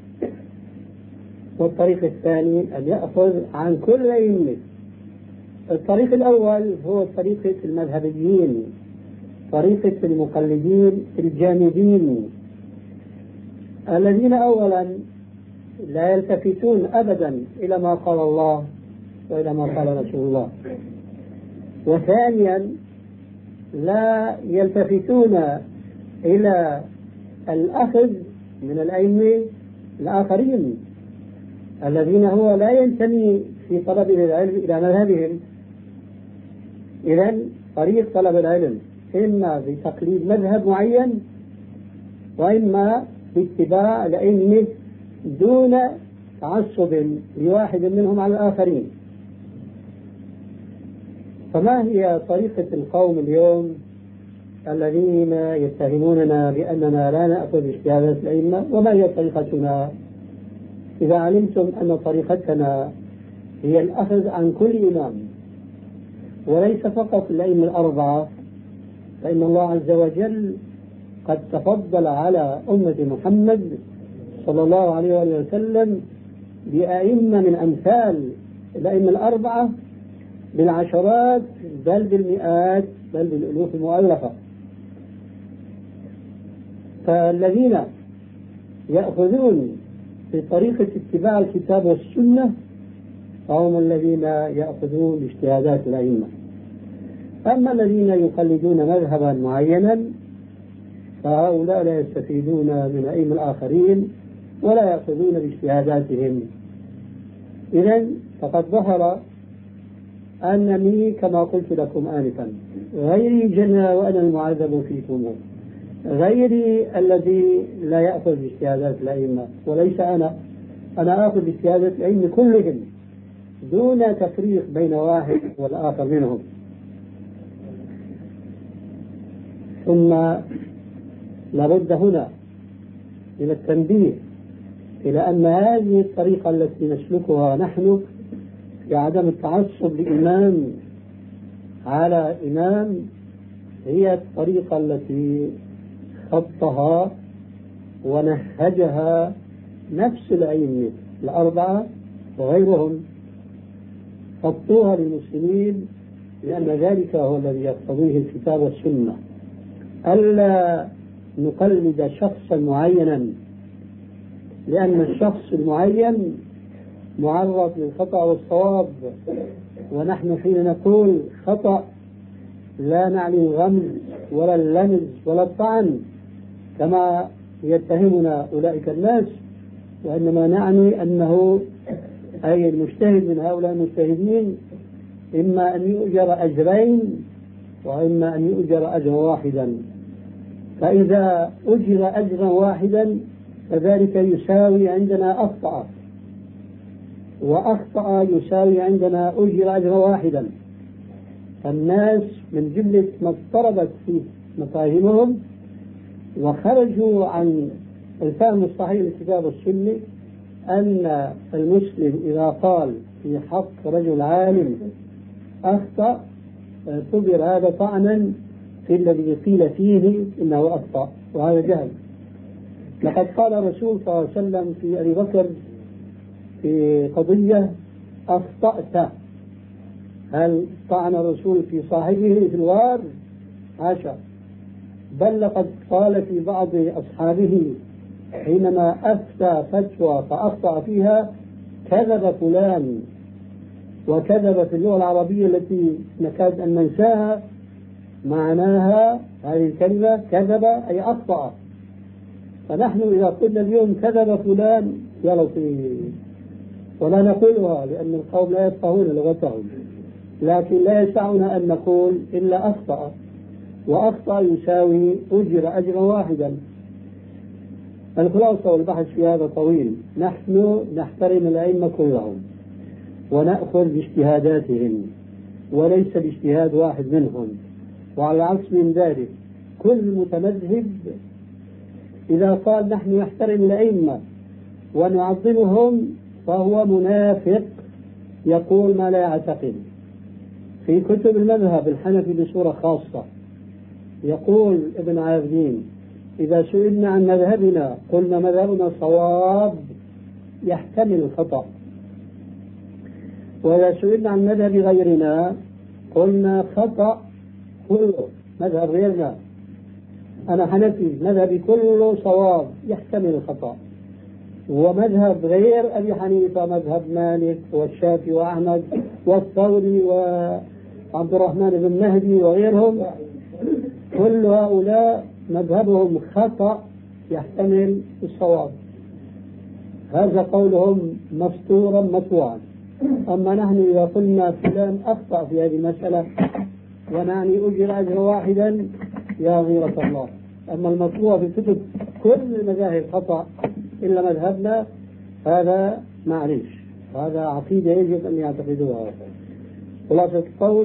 والطريق الثاني أن يأخذ عن كل أئمة. الطريق الأول هو طريقة المذهبيين، طريقة المقلدين الجامدين، الذين أولا لا يلتفتون أبدا إلى ما قال الله وإلى ما قال رسول الله، وثانيا لا يلتفتون إلى الأخذ من الأئمة الآخرين الذين هو لا ينتمي في طلب العلم إلى مذهبهم. إذن طريق طلب العلم إما بتقليد مذهب معين، وإما باتباع الأئمة دون تعصب لواحد منهم على الآخرين. فما هي طريقة القوم اليوم الذين يتهموننا بأننا لا نأخذ باجتهادات الأئمة؟ وما هي طريقتنا؟ إذا علمتم أن طريقتنا هي الأخذ عن كل إمام وليس فقط الأئمة الأربعة، فإن الله عز وجل قد تفضل على أمة محمد صلى الله عليه وآله وسلم بأئمة من أمثال الأئمة الأربعة بالعشرات بل بالمئات بل بالألوف المؤلفة. فالذين يأخذون بطريقة اتباع الكتاب والسنة هم الذين يأخذون باجتهادات الأئمة. أما الذين يقلدون مذهبا معينا فهؤلاء لا يستفيدون من أئمة الآخرين ولا يأخذون باجتهاداتهم. إذن فقد ظهر أنني كما قلت لكم آنفا غيري جنى وأنا المعذب فيكم، غيري الذي لا يأخذ باجتهادات الأئمة، وليس أنا آخذ باجتهادات الأئمة كلهم دون تفريق بين واحد والآخر منهم. ثم لابد هنا من التنبيه إلى أن هذه الطريقة التي نسلكها نحن بعدم التعصب لإمام على إمام هي الطريقة التي خطها ونهجها نفس الأئمة الأربعة وغيرهم، خطوها للمسلمين، لأن ذلك هو الذي يقتضيه الكتاب والسنة، ألا نقلد شخصا معينا، لأن الشخص المعين معرض للخطأ والصواب، ونحن حين نقول خطأ لا نعني الغمز ولا اللمز ولا الطعن كما يتهمنا أولئك الناس، وإنما نعني أنه أي المجتهد من هؤلاء المجتهدين إما أن يؤجر أجرين وإما أن يؤجر أجرا واحدا. فإذا أجر أجرا واحدا فذلك يساوي عندنا أخطأ، وأخطأ يساوي عندنا أجر أجرا واحدا. الناس من جملة ما اضطربت في مفاهيمهم وخرجوا عن الفهم الصحيح للكتاب والسنة أن المسلم إذا قال في حق رجل عالم أخطأ اعتبر هذا طعنا في الذي قيل فيه إنه أخطأ، وهذا جهل. لقد قال الرسول صلى الله عليه وسلم في أبي بكر في قضية أخطأت، هل طعن الرسول في صاحبه في الغار؟ حاشا، بل لقد قال في بعض أصحابه حينما أفتى فتوى فأخطأ فيها كذب فلان، وكذب في اللغة العربية التي نكاد أن ننساها معناها هذه الكلمة كذب أي أخطأ. فنحن إذا قلنا اليوم كذب فلان يا لطيف، ولا نقولها لأن القوم لا يفقهون لغتهم، لكن لا يسعنا أن نقول إلا أخطأ، وأخطأ يساوي أجر أجرا واحدا. الخلاصة والبحث في هذا طويل. نحن نحترم الأئمة كلهم ونأخذ باجتهاداتهم وليس باجتهاد واحد منهم، وعلى العكس من ذلك كل متمذهب إذا قال نحن نحترم الأئمة ونعظمهم فهو منافق يقول ما لا يعتقد. في كتب المذهب الحنفي بصورة خاصة يقول ابن عابدين: إذا سئلنا عن مذهبنا قلنا مذهبنا صواب يحتمل الخطأ، وإذا سئلنا عن مذهب غيرنا قلنا خطأ كله مذهب غيرنا. أنا حنفي مذهبي كله صواب يحتمل الخطأ، ومذهب غير أبي حنيفة مذهب مالك والشافعي وأحمد والثوري وعبد الرحمن بن مهدي وغيرهم كل هؤلاء مذهبهم خطأ يحتمل الصواب. هذا قولهم مسطورا مطوعا. أما نحن إذا قلنا فلان أخطأ في هذه المسألة ونعني أجر أجر واحدا يا غيرة الله. أما المطبوع في كتب كل المذاهب خطأ إلا مذهبنا، هذا معليش، هذا عقيدة يجب أن يعتقدوها. خلاصة القول: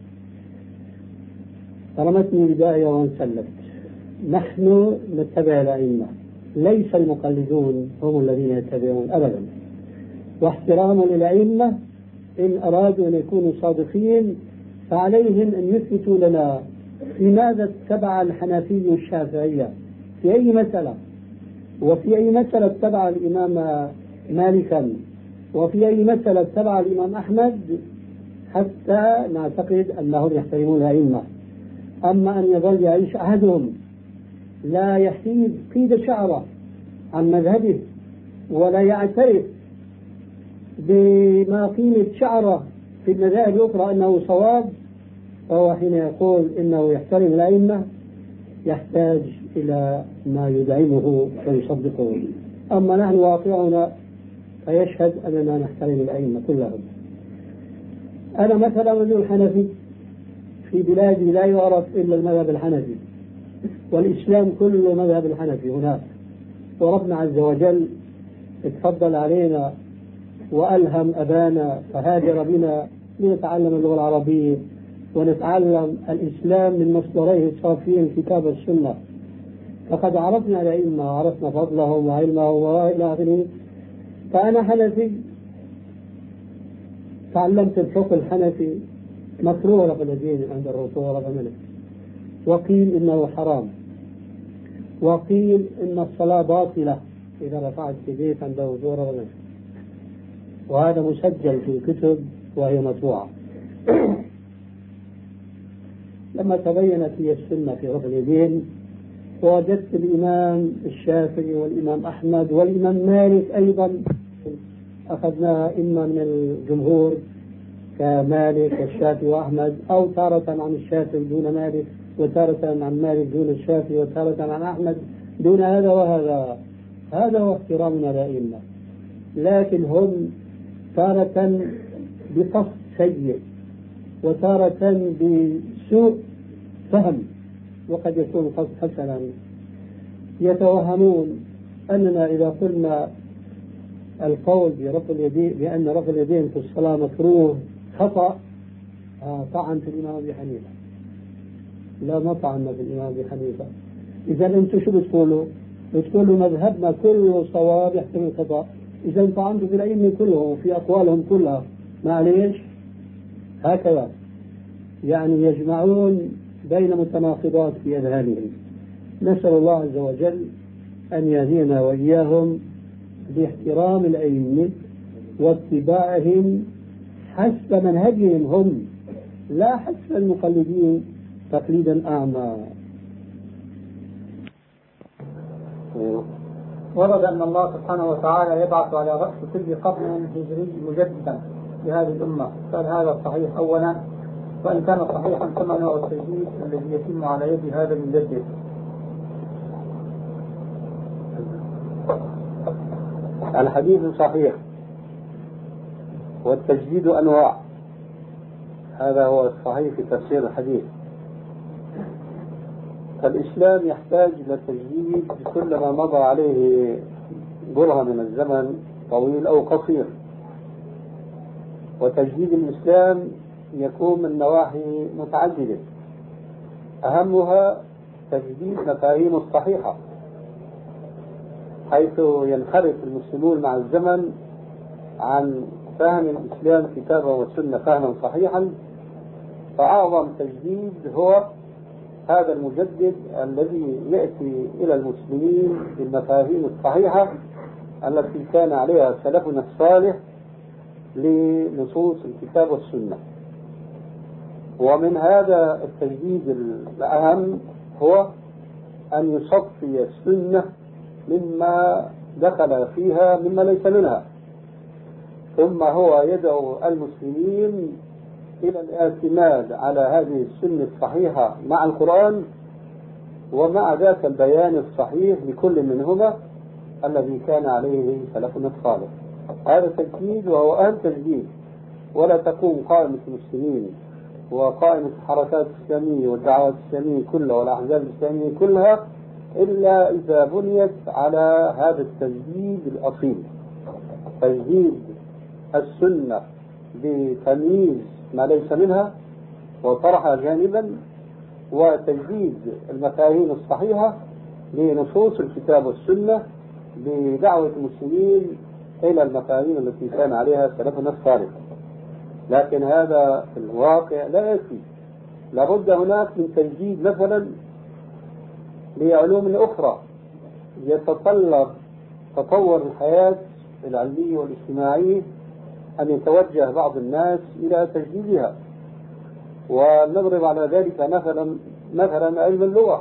رمتني بداية وانسلت. نحن نتبع الأئمة، ليس المقلدون هم الذين يتبعون أبدا. واحترام للأئمة إن أرادوا أن يكونوا صادقين فعليهم أن يثبتوا لنا لماذا اتبع الحنفي الشافعية في أي مسألة، وفي أي مسألة اتبع الإمام مالكا، وفي أي مسألة اتبع الإمام أحمد، حتى نعتقد أنهم يحترمون الأئمة. أما أن يظل يعيش أحدهم لا يحيد قيد شعره عن مذهبه ولا يعترف بما قيمة شعره في المذاهب الأخرى أنه صواب، فهو حين يقول إنه يحترم الأئمة يحتاج إلى ما يدعمه ويصدقه. أما نحن واقعنا فيشهد أننا نحترم الأئمة كلهم. أنا مثلا رجل حنفي في بلادي لا يعرف إلا المذهب الحنفي، والإسلام كله مذهب الحنفي هناك، وربنا عز وجل اتفضل علينا وألهم أبانا فهاجر بنا لنتعلم اللغة العربية ونتعلم الإسلام من مصدريه الصافيين الكتاب والسنة. فقد عرفنا الأئمة وعرفنا فضلهم وعلمهم وإلى آخره. فأنا حنفي تعلمت الفقه الحنفي مكروه رفع اليدين عند الركوع ورفع منه، وقيل إنه حرام، وقيل إن الصلاة باطلة إذا رفعت يديك عند الركوع ورفع منه، وهذا مسجل في الكتب وهي مطبوعة. لما تبينت لي السنة في رفع اليدين وجدت الإمام الشافعي والإمام أحمد والإمام مالك أيضا أخذناها إما من الجمهور كمالك والشافعي وأحمد، أو تارة عن الشافعي دون مالك، وتارة عن مالك دون الشافعي، وتارة عن أحمد دون هذا وهذا. هذا هو احترامنا للأئمة. لكن هم تارة بقصد سيء وتارة بسوء فهم، وقد يكون قصد حسنا. يتوهمون أننا إذا قلنا القول برفع اليدين بأن رفع اليدين في الصلاة مكروه خطأ طعن في الإمام أبي حنيفة. لا، ما طعنا في الإمام أبي حنيفة. إذا أنتم شو بتقولوا؟ بتقولوا مذهبنا كله صواب يحتمل خطأ. إذا طعنتوا في الأئمة كلهم وفي أقوالهم كلها، معليش هكذا يعني يجمعون بين متناقضات في أذهانهم. نسأل الله عز وجل أن يهدينا وإياهم باحترام الأئمة واتباعهم حسب منهجهم هم، لا حسب المقلدين تقليدا أعمى. ورد أن الله سبحانه وتعالى يبعث على رأس كل قرن هجري مجددا لهذه الأمة، فهل هذا صحيح أولا؟ وإن كان صحيحا فما نوع التجديد الذي يتم على يد هذا المجدد؟ الحديث صحيح، والتجديد أنواع، هذا هو الصحيح في تفسير الحديث. فالإسلام يحتاج إلى تجديد كلما مضى عليه برهة من الزمن طويل أو قصير. وتجديد الإسلام يكون من نواحي متعددة، أهمها تجديد مفاهيم الصحيحة، حيث ينحرف المسلمون مع الزمن عن فهم الإسلام كتابا وسنة فهما صحيحا. فأعظم تجديد هو هذا المجدد الذي يأتي إلى المسلمين بالمفاهيم الصحيحة التي كان عليها سلفنا الصالح لنصوص الكتاب والسنة. ومن هذا التجديد الأهم هو أن يصفي السنة مما دخل فيها مما ليس منها، ثم هو يدعو المسلمين إلى الاعتماد على هذه السنة الصحيحة مع القرآن ومع ذاك البيان الصحيح لكل منهما الذي كان عليه سلفنا الصالح. هذا تجديد وهو أهم تجديد. ولا تقوم قائمة المسلمين وقائمة الحركات الإسلامية والدعوات الإسلامية كلها والأحزاب الإسلامية كلها إلا إذا بنيت على هذا التجديد الأصيل، تجديد السنة بتمييز ما ليس منها وطرحها جانبا، وتجديد المفاهيم الصحيحة لنصوص الكتاب والسنة بدعوة المسلمين إلى المفاهيم التي كان عليها سلفنا الصالح. لكن هذا في الواقع لا يكفي، لابد هناك من تجديد مثلا لعلوم أخرى يتطلب تطور الحياة العلمية والاجتماعية أن يتوجه بعض الناس إلى تجديدها. ونضرب على ذلك مثلا علم اللغة،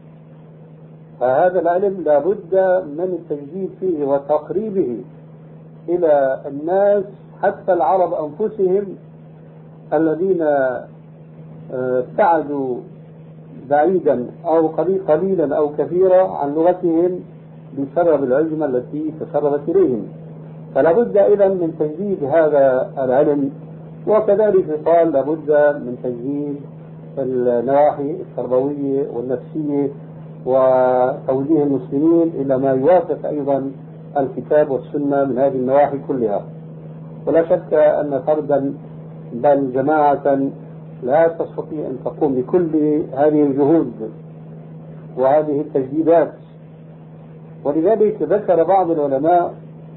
فهذا العلم لابد من التجديد فيه وتقريبه إلى الناس، حتى العرب أنفسهم الذين ابتعدوا بعيدا أو قليلا أو كثيرا عن لغتهم بسبب العجمة التي تسربت إليهم. فلا بد إذا من تجديد هذا العلم، وكذلك يقال لابد من تجديد النواحي التربوية والنفسية وتوجيه المسلمين إلى ما يوافق أيضا الكتاب والسنة من هذه النواحي كلها. ولا شك أن فردا بل جماعة لا تستطيع أن تقوم بكل هذه الجهود وهذه التجديدات. ولذلك ذكر بعض العلماء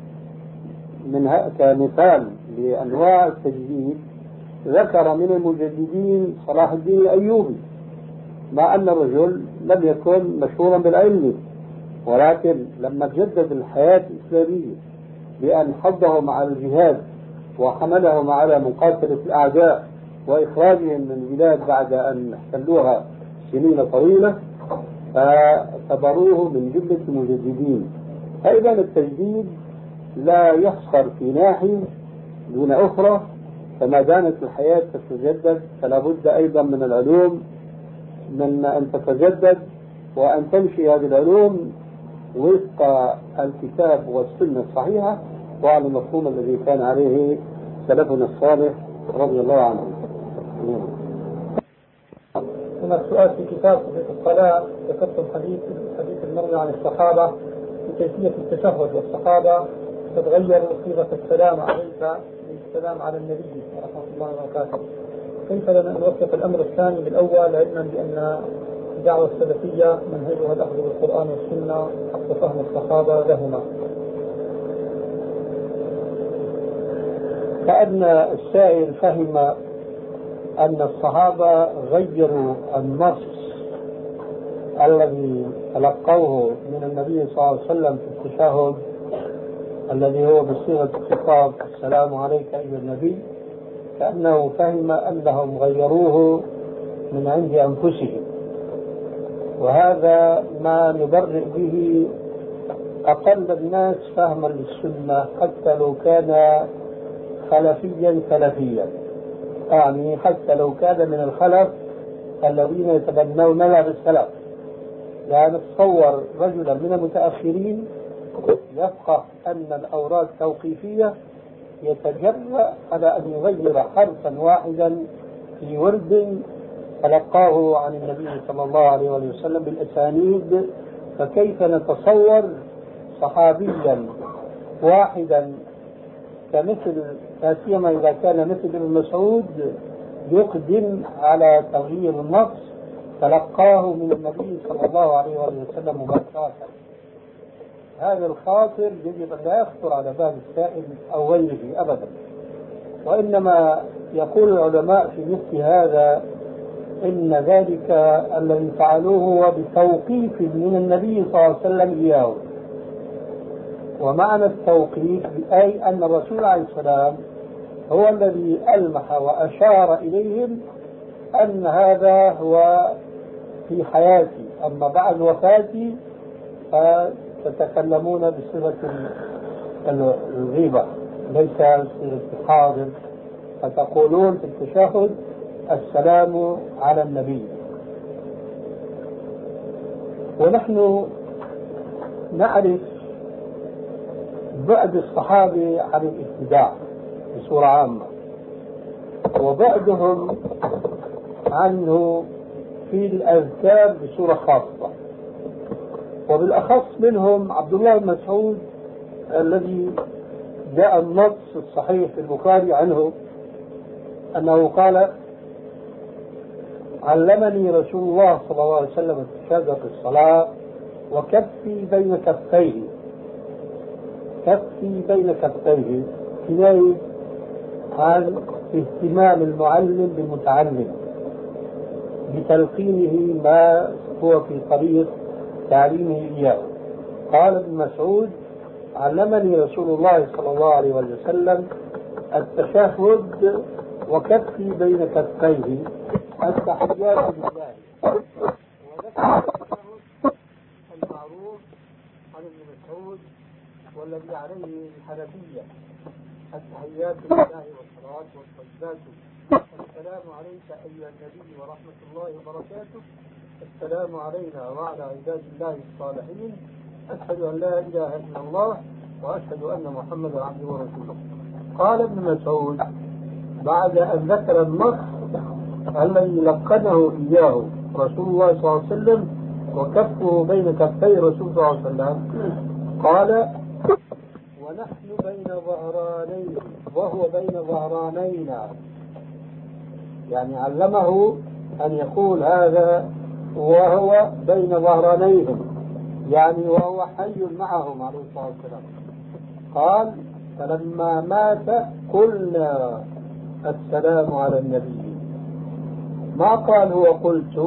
كمثال لأنواع التجديد، ذكر من المجددين صلاح الدين الأيوبي، مع أن الرجل لم يكن مشهورا بالعلم، ولكن لما جدد الحياة الإسلامية بأن حضهم على الجهاد وحملهم على مقاتلة الأعداء وإخراجهم من البلاد بعد أن احتلوها سنين طويلة، فاعتبروه من جملة المجددين. فإذا التجديد لا يحصر في ناحية دون أخرى، فما دامت الحياة تتجدد فلا بد أيضا من العلوم من أن تتجدد وأن تمشي هذه العلوم وفق الكتاب والسنة الصحيحة وعلى المفهوم الذي كان عليه سلفنا الصالح رضي الله عنه. هناك سؤال في كتاب صفة الصلاة، ذكرتم حديث المروي عن الصحابة في كيفية التشهد، والصحابة تتغير صيغة السلام عليك السلام على النبي ورحمة الله وبركاته. كيف لنا أن نوفق الأمر الثاني بالأول، علما بأن الدعوة السلفية منهجها الأخذ بالقرآن والسنة حق فهم الصحابة لهما؟ كأن السائل فهم أن الصحابة غيروا النص الذي تلقوه من النبي صلى الله عليه وسلم في التشهد الذي هو بصيغة الخطاب السلام عليك أيها النبي، كأنه فهم أنهم غيروه من عند أنفسهم، وهذا ما نبرئ به أقل الناس فهما للسنة حتى لو كان خلفيا، يعني حتى لو كان من الخلف الذين يتبنون مذهب السلف. يعني تصور رجلا من المتأخرين يفقه أن الأوراق توقيفية يتجرأ على أن يغير حرفا واحدا في ورد تلقاه عن النبي صلى الله عليه وسلم بالأسانيد، فكيف نتصور صحابيا واحدا كمثل، لا سيما إذا كان مثل ابن مسعود يقدم على تغيير النص تلقاه من النبي صلى الله عليه وسلم مباشرة. هذا الخاطر يجب أن لا يخطر على بال السائل أو غيره أبدا، وإنما يقول العلماء في مثل هذا إن ذلك الذي فعلوه هو بتوقيف من النبي صلى الله عليه وسلم إياه. ومعنى التوقيف أي أن الرسول عليه السلام هو الذي ألمح وأشار إليهم أن هذا هو في حياتي، أما بعد وفاتي فتتكلمون بصفة الغيبة ليس بصفة الحاضر، فتقولون في التشهد السلام على النبي. ونحن نعرف بعد الصحابة عن الابتداع بصورة عامة، وبعدهم عنه في الأذكار بصورة خاصة، وبالأخص منهم عبد الله بن مسعود الذي جاء النص الصحيح في البخاري عنه أنه قال: علمني رسول الله صلى الله عليه وسلم التشهد في الصلاة وكفي بين كفيه. كفي بين كفيه كناية عن اهتمام المعلم بالمتعلم بتلقينه ما هو في طريق تعليمه إياه. قال ابن مسعود: علمني رسول الله صلى الله عليه وسلم التشهد وكفي بين كفيه التحيات لله. وذكر المعروف عن ابن مسعود والذي عليه الحنفية: التحيات لله والصلاة والطيبات، السلام عليك أيها النبي ورحمة الله وبركاته، السلام علينا وعلى عباد الله الصالحين، أشهد أن لا إله إلا الله وأشهد أن محمدا عبده ورسوله. قال ابن مسعود بعد أن ذكر النص الذي لقنه إياه رسول الله صلى الله عليه وسلم وكفه بين كفي رسول الله صلى الله عليه وسلم، قال: ونحن بين ظهرانين وهو بين ظهرانينا، يعني علمه أن يقول هذا وهو بين ظهرانيهم، يعني وهو حي معهم عليه الصلاة والسلام. قال: فلما مات قلنا السلام على النبي. ما قال هو قلت،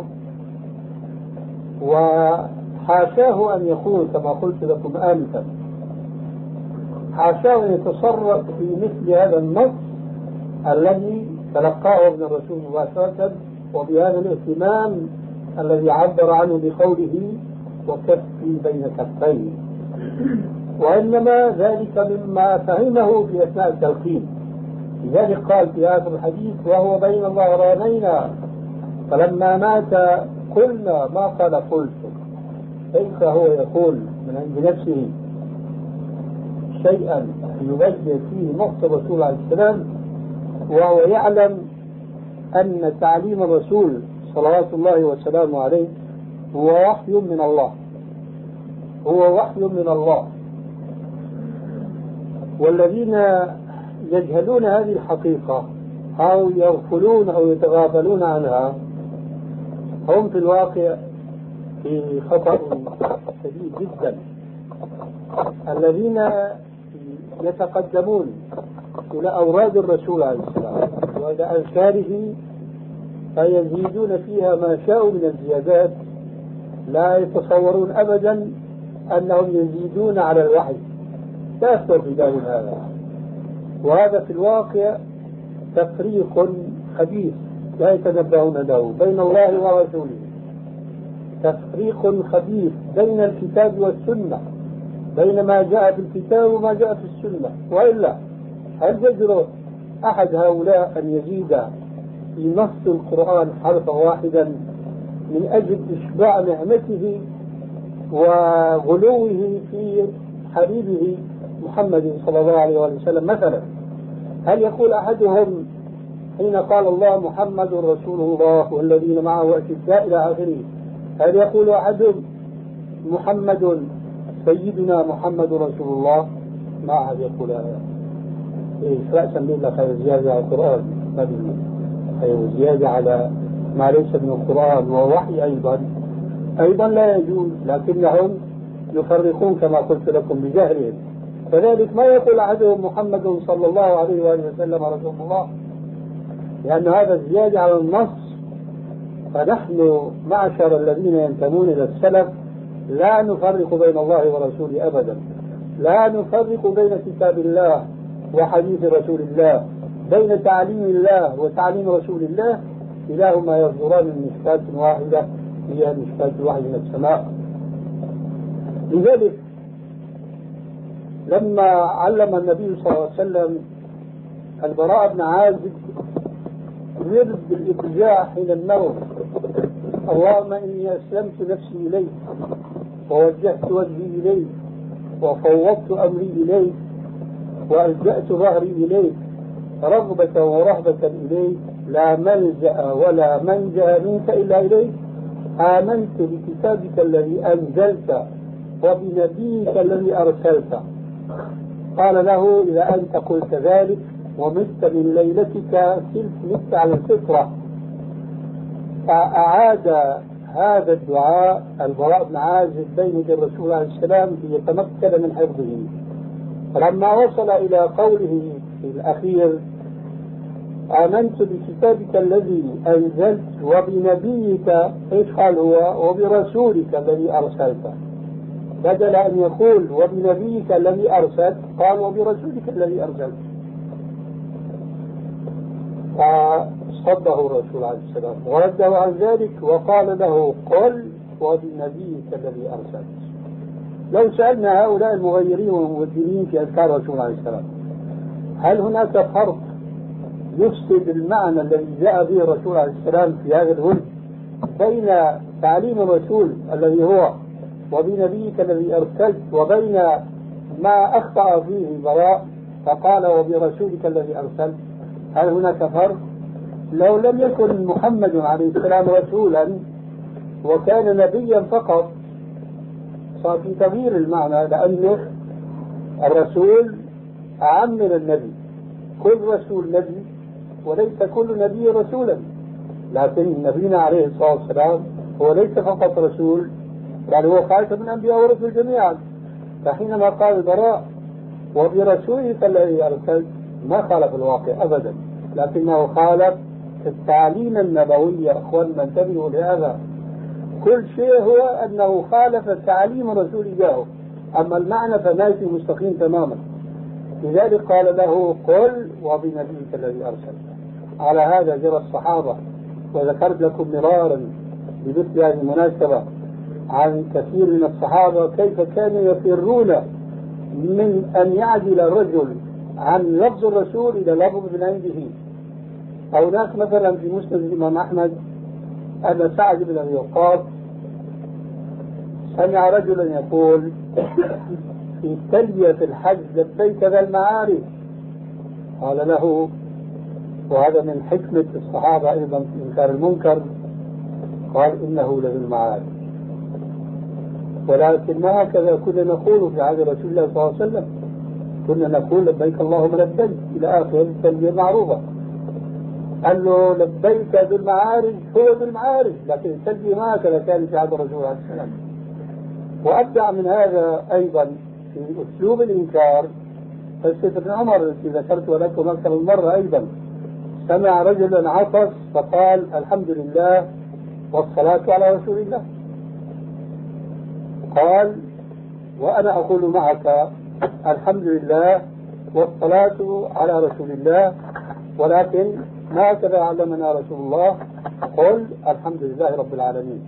وحاشاه أن يقول كما قلت لكم آنفا، حاشاه أن يتصرف في مثل هذا النص الذي تلقاه من الرسول مباشرة وبهذا الاهتمام الذي عبر عنه بقوله وكفي بين كفيه، وإنما ذلك مما فهمه في أثناء التلقين. لذلك قال في آخر الحديث: وهو بين ظهرانينا فلما مات قلنا، ما قال قلت. كيف هو يقول من عند نفسه شيئا يبين فيه مقصد الرسول عليه السلام وهو يعلم أن تعليم الرسول صلوات الله وسلامه عليه هو وحي من الله، هو وحي من الله. والذين يجهلون هذه الحقيقة أو يغفلون أو يتغافلون عنها هم في الواقع في خطأ شديد جدا. الذين يتقدمون إلى أوراد الرسول عليه السلام وإلى أذكاره فيزيدون فيها ما شاءوا من الزيادات، لا يتصورون أبدا أنهم يزيدون على الوحي، لا يخطر في بالهم هذا. وهذا في الواقع تفريق خبيث لا يتنبهون له بين الله ورسوله، تفريق خبيث بين الكتاب والسنة، بين ما جاء في الكتاب وما جاء في السنة. وإلا هل يجرؤ أحد هؤلاء أن يزيد في نص القرآن حرفا واحدا من أجل إشباع نعمته وغلوه في حبيبه محمد صلى الله عليه وسلم؟ مثلا هل يقول أحدهم حين قال الله محمد رسول الله والذين معه أشداء إلى آخره، هل يقول أحدهم محمد سيدنا محمد رسول الله؟ ما أحد يقول هذا. رأسا لله خير زيادة على القرآن، خير زيادة على ما ليس من القرآن ووحي أيضا لا يجوز، لكنهم يفرقون كما قلت لكم بجهلهم. كذلك ما يقول أحدهم محمد صلى الله عليه وآله وسلم رسول الله، لأن هذا زيادة على النص. فنحن معشر الذين ينتمون إلى السلف لا نفرق بين الله ورسوله أبدا، لا نفرق بين كتاب الله وحديث رسول الله، بين تعليم الله وتعليم رسول الله، كلاهما يصدران من مشكاة واحدة هي مشكاة الوحي من السماء. لذلك لما علم النبي صلى الله عليه وسلم البراء بن عازب يرد بالإرجاع حين النوم: اللهم إني أسلمت نفسي إليك ووجهت وجهي إليك وفوضت أمري إليك وألجأت ظهري إليك رغبة ورهبة إليك، لا ملجأ ولا منجأ منك إلا إليك، آمنت بكتابك الذي أنزلت وبنبيك الذي أرسلت. قال له: إذا أنت قلت ذلك ومت من ليلتك مت على الفطرة. فأعاد هذا الدعاء البراء بن عازب بين يدي الرسول عليه السلام ليتمكن من حفظه. فلما وصل إلى قوله في الأخير: آمنت بكتابك الذي أنزلت وبنبيك، إيش قال هو؟ وبرسولك الذي أرسلت. بدل أن يقول وبنبيك الذي أرسلت قال وبرسولك الذي أرسلت. فصده الرسول عليه السلام ورده عن ذلك وقال له: قل وبنبيك الذي أرسلت. لو سألنا هؤلاء المغيرين والمبدلين في أذكار الرسول عليه السلام هل هناك فرق يفسد المعنى الذي جاء به الرسول عليه السلام في هذا الورد بين تعليم الرسول الذي هو وبنبيك الذي أرسلت وبين ما أخطأ فيه البراء فقال وبرسولك الذي أرسلت؟ هل هناك فرق؟ لو لم يكن محمد عليه السلام رسولا وكان نبيا فقط صار في تغيير المعنى، لأنه الرسول أعم من النبي. كل رسول نبي وليس كل نبي رسولا، لكن نبينا عليه الصلاة والسلام هو ليس فقط رسول بل هو خاتم من الأنبياء والرسل جميعا. فحينما قال البراء وبرسولك الذي أرسلت ما خالف الواقع أبدا، لكنه خالف التعليم النبوي. أخواننا انتبهوا لهذا، كل شيء هو أنه خالف تعليم الرسول إياه، أما المعنى فماشي مستقيم تماما. لذلك قال له: قل وبنبيك الذي أرسلت. على هذا جرى الصحابة، وذكرت لكم مرارا بمثل هذه المناسبة عن كثير من الصحابة كيف كانوا يفرون من أن يعدل الرجل عن لفظ الرسول إلى لفظ من عنده. هناك مثلا في مسند الإمام أحمد أن سعد بن أبي وقاص سمع رجلا يقول في تلبية الحج: لبيك ذا المعارف. قال له، وهذا من حكمة الصحابة أيضا في إنكار المنكر، قال: إنه لذو المعارف. ولكن ما هكذا كنا نقول في عهد رسول الله صلى الله عليه وسلم، كنا نقول لبيك اللهم لبيك إلى آخر التلبية المعروفة. قال له: لبيك ذو المعارف، هو ذو المعارف، لكن التلبية ما هكذا كان في عهد الرسول عليه السلام. وأبدع من هذا أيضا في أسلوب الإنكار قصة ابن عمر التي ذكرتها لكم أكثر من مرة أيضا. سمع رجلا عطس فقال: الحمد لله والصلاة على رسول الله. قال: وأنا أقول معك الحمد لله والصلاة على رسول الله، ولكن ما هكذا علمنا رسول الله: قل الحمد لله رب العالمين.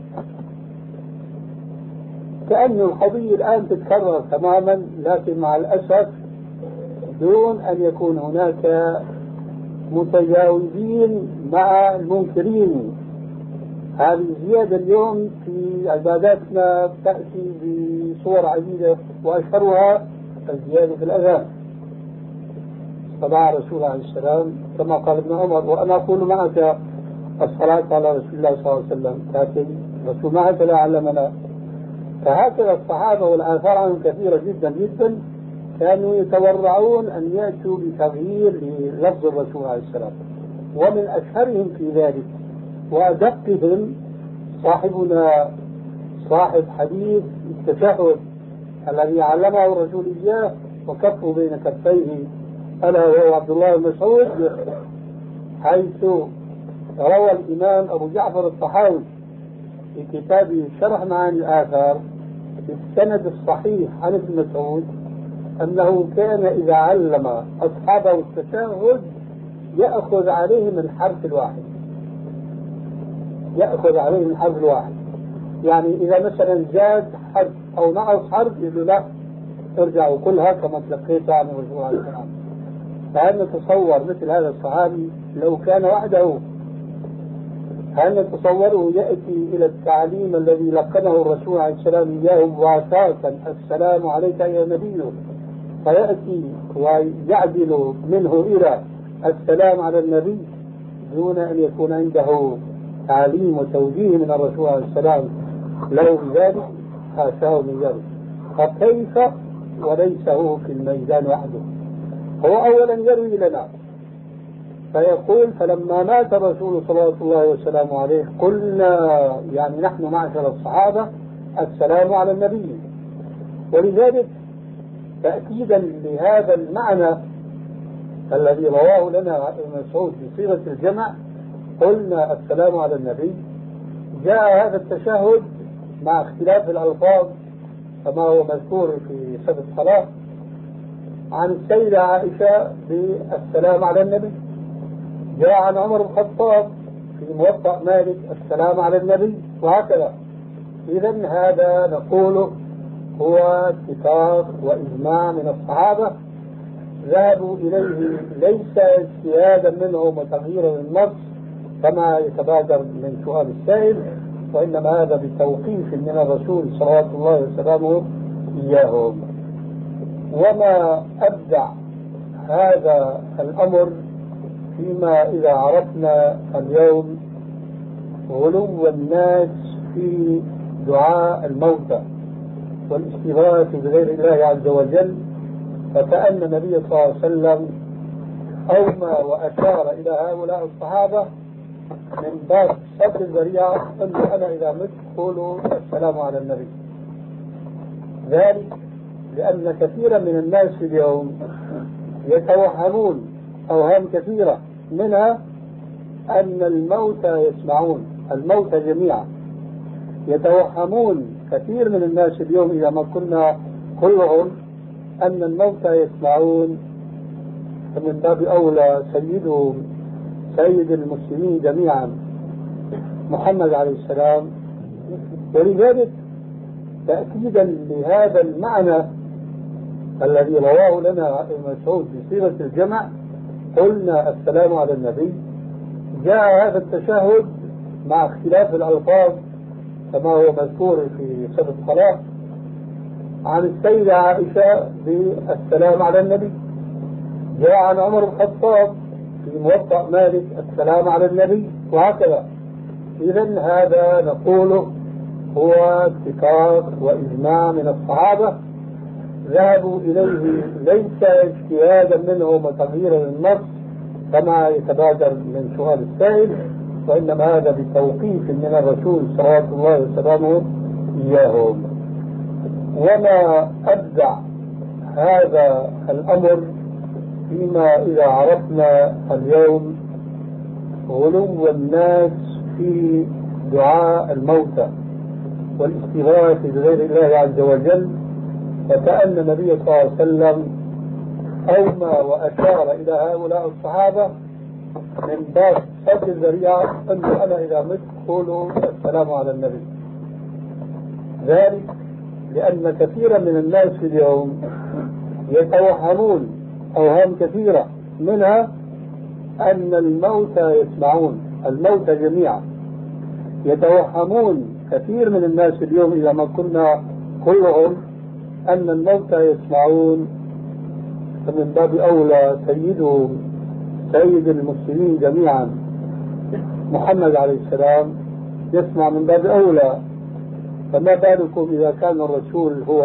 كأن القضية الآن تتكرر تماما، لكن مع الأسف دون أن يكون هناك متجاوزين مع المنكرين. هذه الزيادة اليوم في عباداتنا تأتي بصور عديدة، وأشهرها الزيادة في الأذان. فدعا رسول عليه السلام كما قال ابن عمر: وأنا أقول معك الصلاة على رسول الله صلى الله عليه وسلم، لكن الرسول ما هكذا علمنا. فهكذا الصحابة والآثار عنهم كثيرة جدا جدا كانوا يتورعون أن يأتوا بتغيير للفظ الرسول عليه السلام. ومن أشهرهم في ذلك وأدقهم صاحبنا صاحب حديث التشهد الذي علمه الرسول إياه وكفه بين كفيه، ألا وهو عبد الله بن مسعود، حيث روى الإمام أبو جعفر الطحاوي في كتابه شرح معاني الآثار بالسند الصحيح عن ابن مسعود أنه كان إذا علم أصحابه التشهد يأخذ عليهم الحرف الواحد، يعني إذا مثلا زاد حرف أو نقص حرف يقول له: لا، ارجع وقلها كما تلقيت عن الرسول عليه السلام. فهل نتصور مثل هذا الصحابي لو كان وحده، هل نتصوره يأتي إلى التعليم الذي لقنه الرسول عليه السلام إياه مباشرة: السلام عليك يا نبي، فيأتي ويعدل منه إلى السلام على النبي دون أن يكون عنده تعليم وتوجيه من الرسول عليه السلام له بذلك؟ حاشاه من ذلك. فكيف وليس هو في الميدان وحده؟ هو أولا يروي لنا فيقول: فلما مات الرسول صلى الله وسلامه عليه قلنا، يعني نحن معشر الصحابة، السلام على النبي. ولذلك تأكيدا لهذا المعنى الذي رواه لنا ابن مسعود بصيغة الجمع، قلنا السلام على النبي، جاء هذا التشهد مع اختلاف الألفاظ كما هو مذكور في صفة الصلاة عن السيدة عائشة بالسلام على النبي، جاء عن عمر بن الخطاب في موطأ مالك السلام على النبي، وهكذا. إذا هذا نقوله هو اتفاق وإجماع من الصحابة ذهبوا إليه، ليس اجتهادا منهم وتغييرا للنص كما يتبادر من سؤال السائل، وإنما هذا بتوقيف من الرسول صلى الله عليه وسلم إياهم. وما أبدع هذا الأمر فيما إذا عرفنا اليوم غلو الناس في دعاء الموتى والاستغاثة بغير الله عز وجل، فكأن النبي صلى الله عليه وسلم أومى وأشار إلى هؤلاء الصحابة من باب صدر الذريعة أنه أنا إذا مت قولوا السلام على النبي. ذلك لأن كثيرا من الناس اليوم يتوهمون أوهام كثيرة، منها أن الموتى يسمعون، الموتى جميعا. يتوهمون كثير من الناس اليوم إذا ما كنا كلهم أن الموتى يسمعون، فمن باب أولى سيدهم سيد المسلمين جميعا محمد عليه السلام. ولذلك تأكيدا لهذا المعنى الذي رواه لنا ابن مسعود بصيغة الجمع قلنا السلام على النبي، جاء هذا التشهد مع اختلاف الألفاظ كما هو مذكور في صفة الصلاة عن السيدة عائشة بالسلام على النبي، جاء عن عمر بن الخطاب في موطأ مالك السلام على النبي، وهكذا. إذا هذا نقوله هو اتفاق وإجماع من الصحابة ذهبوا إليه، ليس اجتهادا منهم وتغييرا للنص كما يتبادر من سؤال السائل، وإنما هذا بتوقيف من الرسول صلى الله عليه وسلم إياهم. وما أبدع هذا الأمر فيما إذا عرفنا اليوم غلو الناس في دعاء الموتى والاستغاثة بغير الله عز وجل، فكأن النبي صلى الله عليه وسلم أومى وأشار إلى هؤلاء الصحابة من باب صدر الذريعة أنه أنا إذا مت قولوا السلام على النبي. ذلك لأن كثيرا من الناس اليوم يتوهمون أوهام كثيرة، منها أن الموتى يسمعون، الموتى جميعا. يتوهمون كثير من الناس اليوم إذا ما كنا كلهم أن الموتى يسمعون، فمن باب أولى سيد المسلمين جميعا محمد عليه السلام يسمع من باب أولى، فما بالكم إذا كان الرسول هو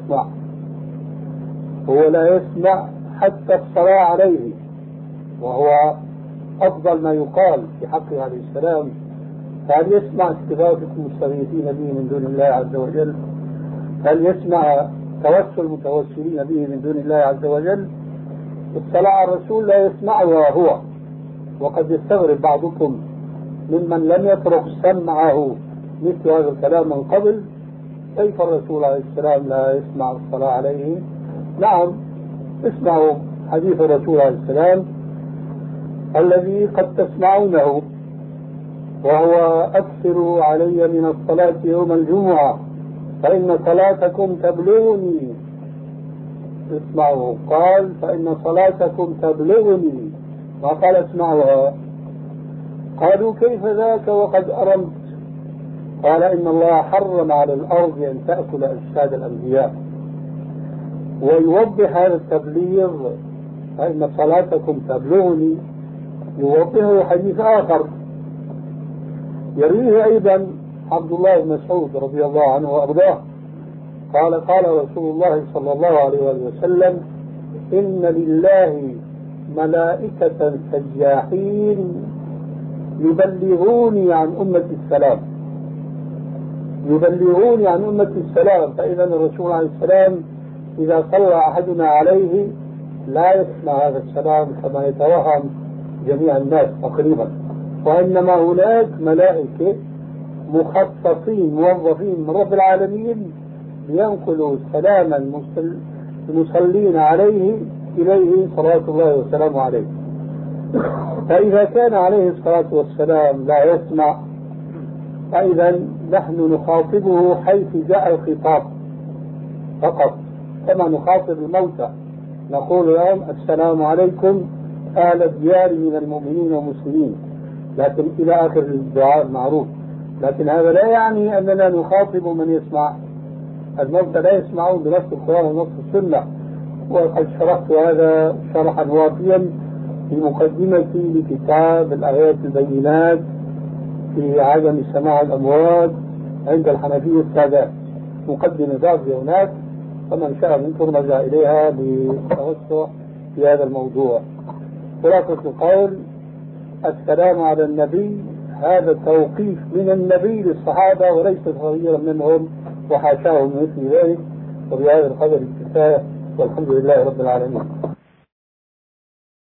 لا يسمع حتى الصلاة عليه، وهو أفضل ما يقال في حقه عليه السلام. هل يسمع استغاثة المستغيثين به من دون الله عز وجل؟ هل يسمع توسل المتوسلين به من دون الله عز وجل؟ الصلاة على الرسول لا يسمعها هو. وقد يستغرب بعضكم ممن لم يترك سمعه مثل هذا الكلام من قبل، كيف الرسول عليه السلام لا يسمع الصلاة عليه؟ نعم، اسمعوا حديث الرسول عليه السلام الذي قد تسمعونه، وهو أكثروا علي من الصلاة يوم الجمعة فإن صلاتكم تبلغني. اسمعوا، قال فإن صلاتكم تبلغني، ما قال اسمعوها. قالوا كيف ذاك وقد أرمت؟ قال إن الله حرم على الأرض أن تأكل أجساد الأنبياء. ويوضح هذا التبليغ فإن صلاتكم تبلغني يوضحه حديث آخر يرويه أيضا عبد الله بن مسعود رضي الله عنه وأرضاه، قال رسول الله صلى الله عليه وسلم إن لله ملائكة سجاحين يبلغوني عن أمة السلام. فإذا الرسول عليه السلام إذا صلى أحدنا عليه لا يسمع هذا السلام كما يتوهم جميع الناس تقريبا، وإنما هناك ملائكة مخصصين موظفين من رب العالمين لينقلوا سلام المصلين عليه إليه صلاة الله وسلامه عليه. فإذا كان عليه الصلاة والسلام لا يسمع، فإذا نحن نخاطبه حيث جاء الخطاب فقط، كما نخاطب الموتى نقول لهم السلام عليكم أهل الديار من المؤمنين والمسلمين، لكن إلى آخر الدعاء المعروف. لكن هذا لا يعني أننا نخاطب من يسمع. الموتى لا يسمعون بنص القرآن ونص السنة، وقد شرحت هذا شرحا وافيا في مقدمتي لكتاب الآيات البينات في عدم سماع الأموات عند الحنفية السادات، مقدمة باقية هناك، فمن شاء منكم رجع إليها للتوسع في هذا الموضوع. خلاصة القول السلام على النبي هذا توقيف من النبي للصحابة وليس تغييرا منهم وحاشاهم مثل ذلك. وبهذا القدر الكفاية، والحمد لله رب العالمين.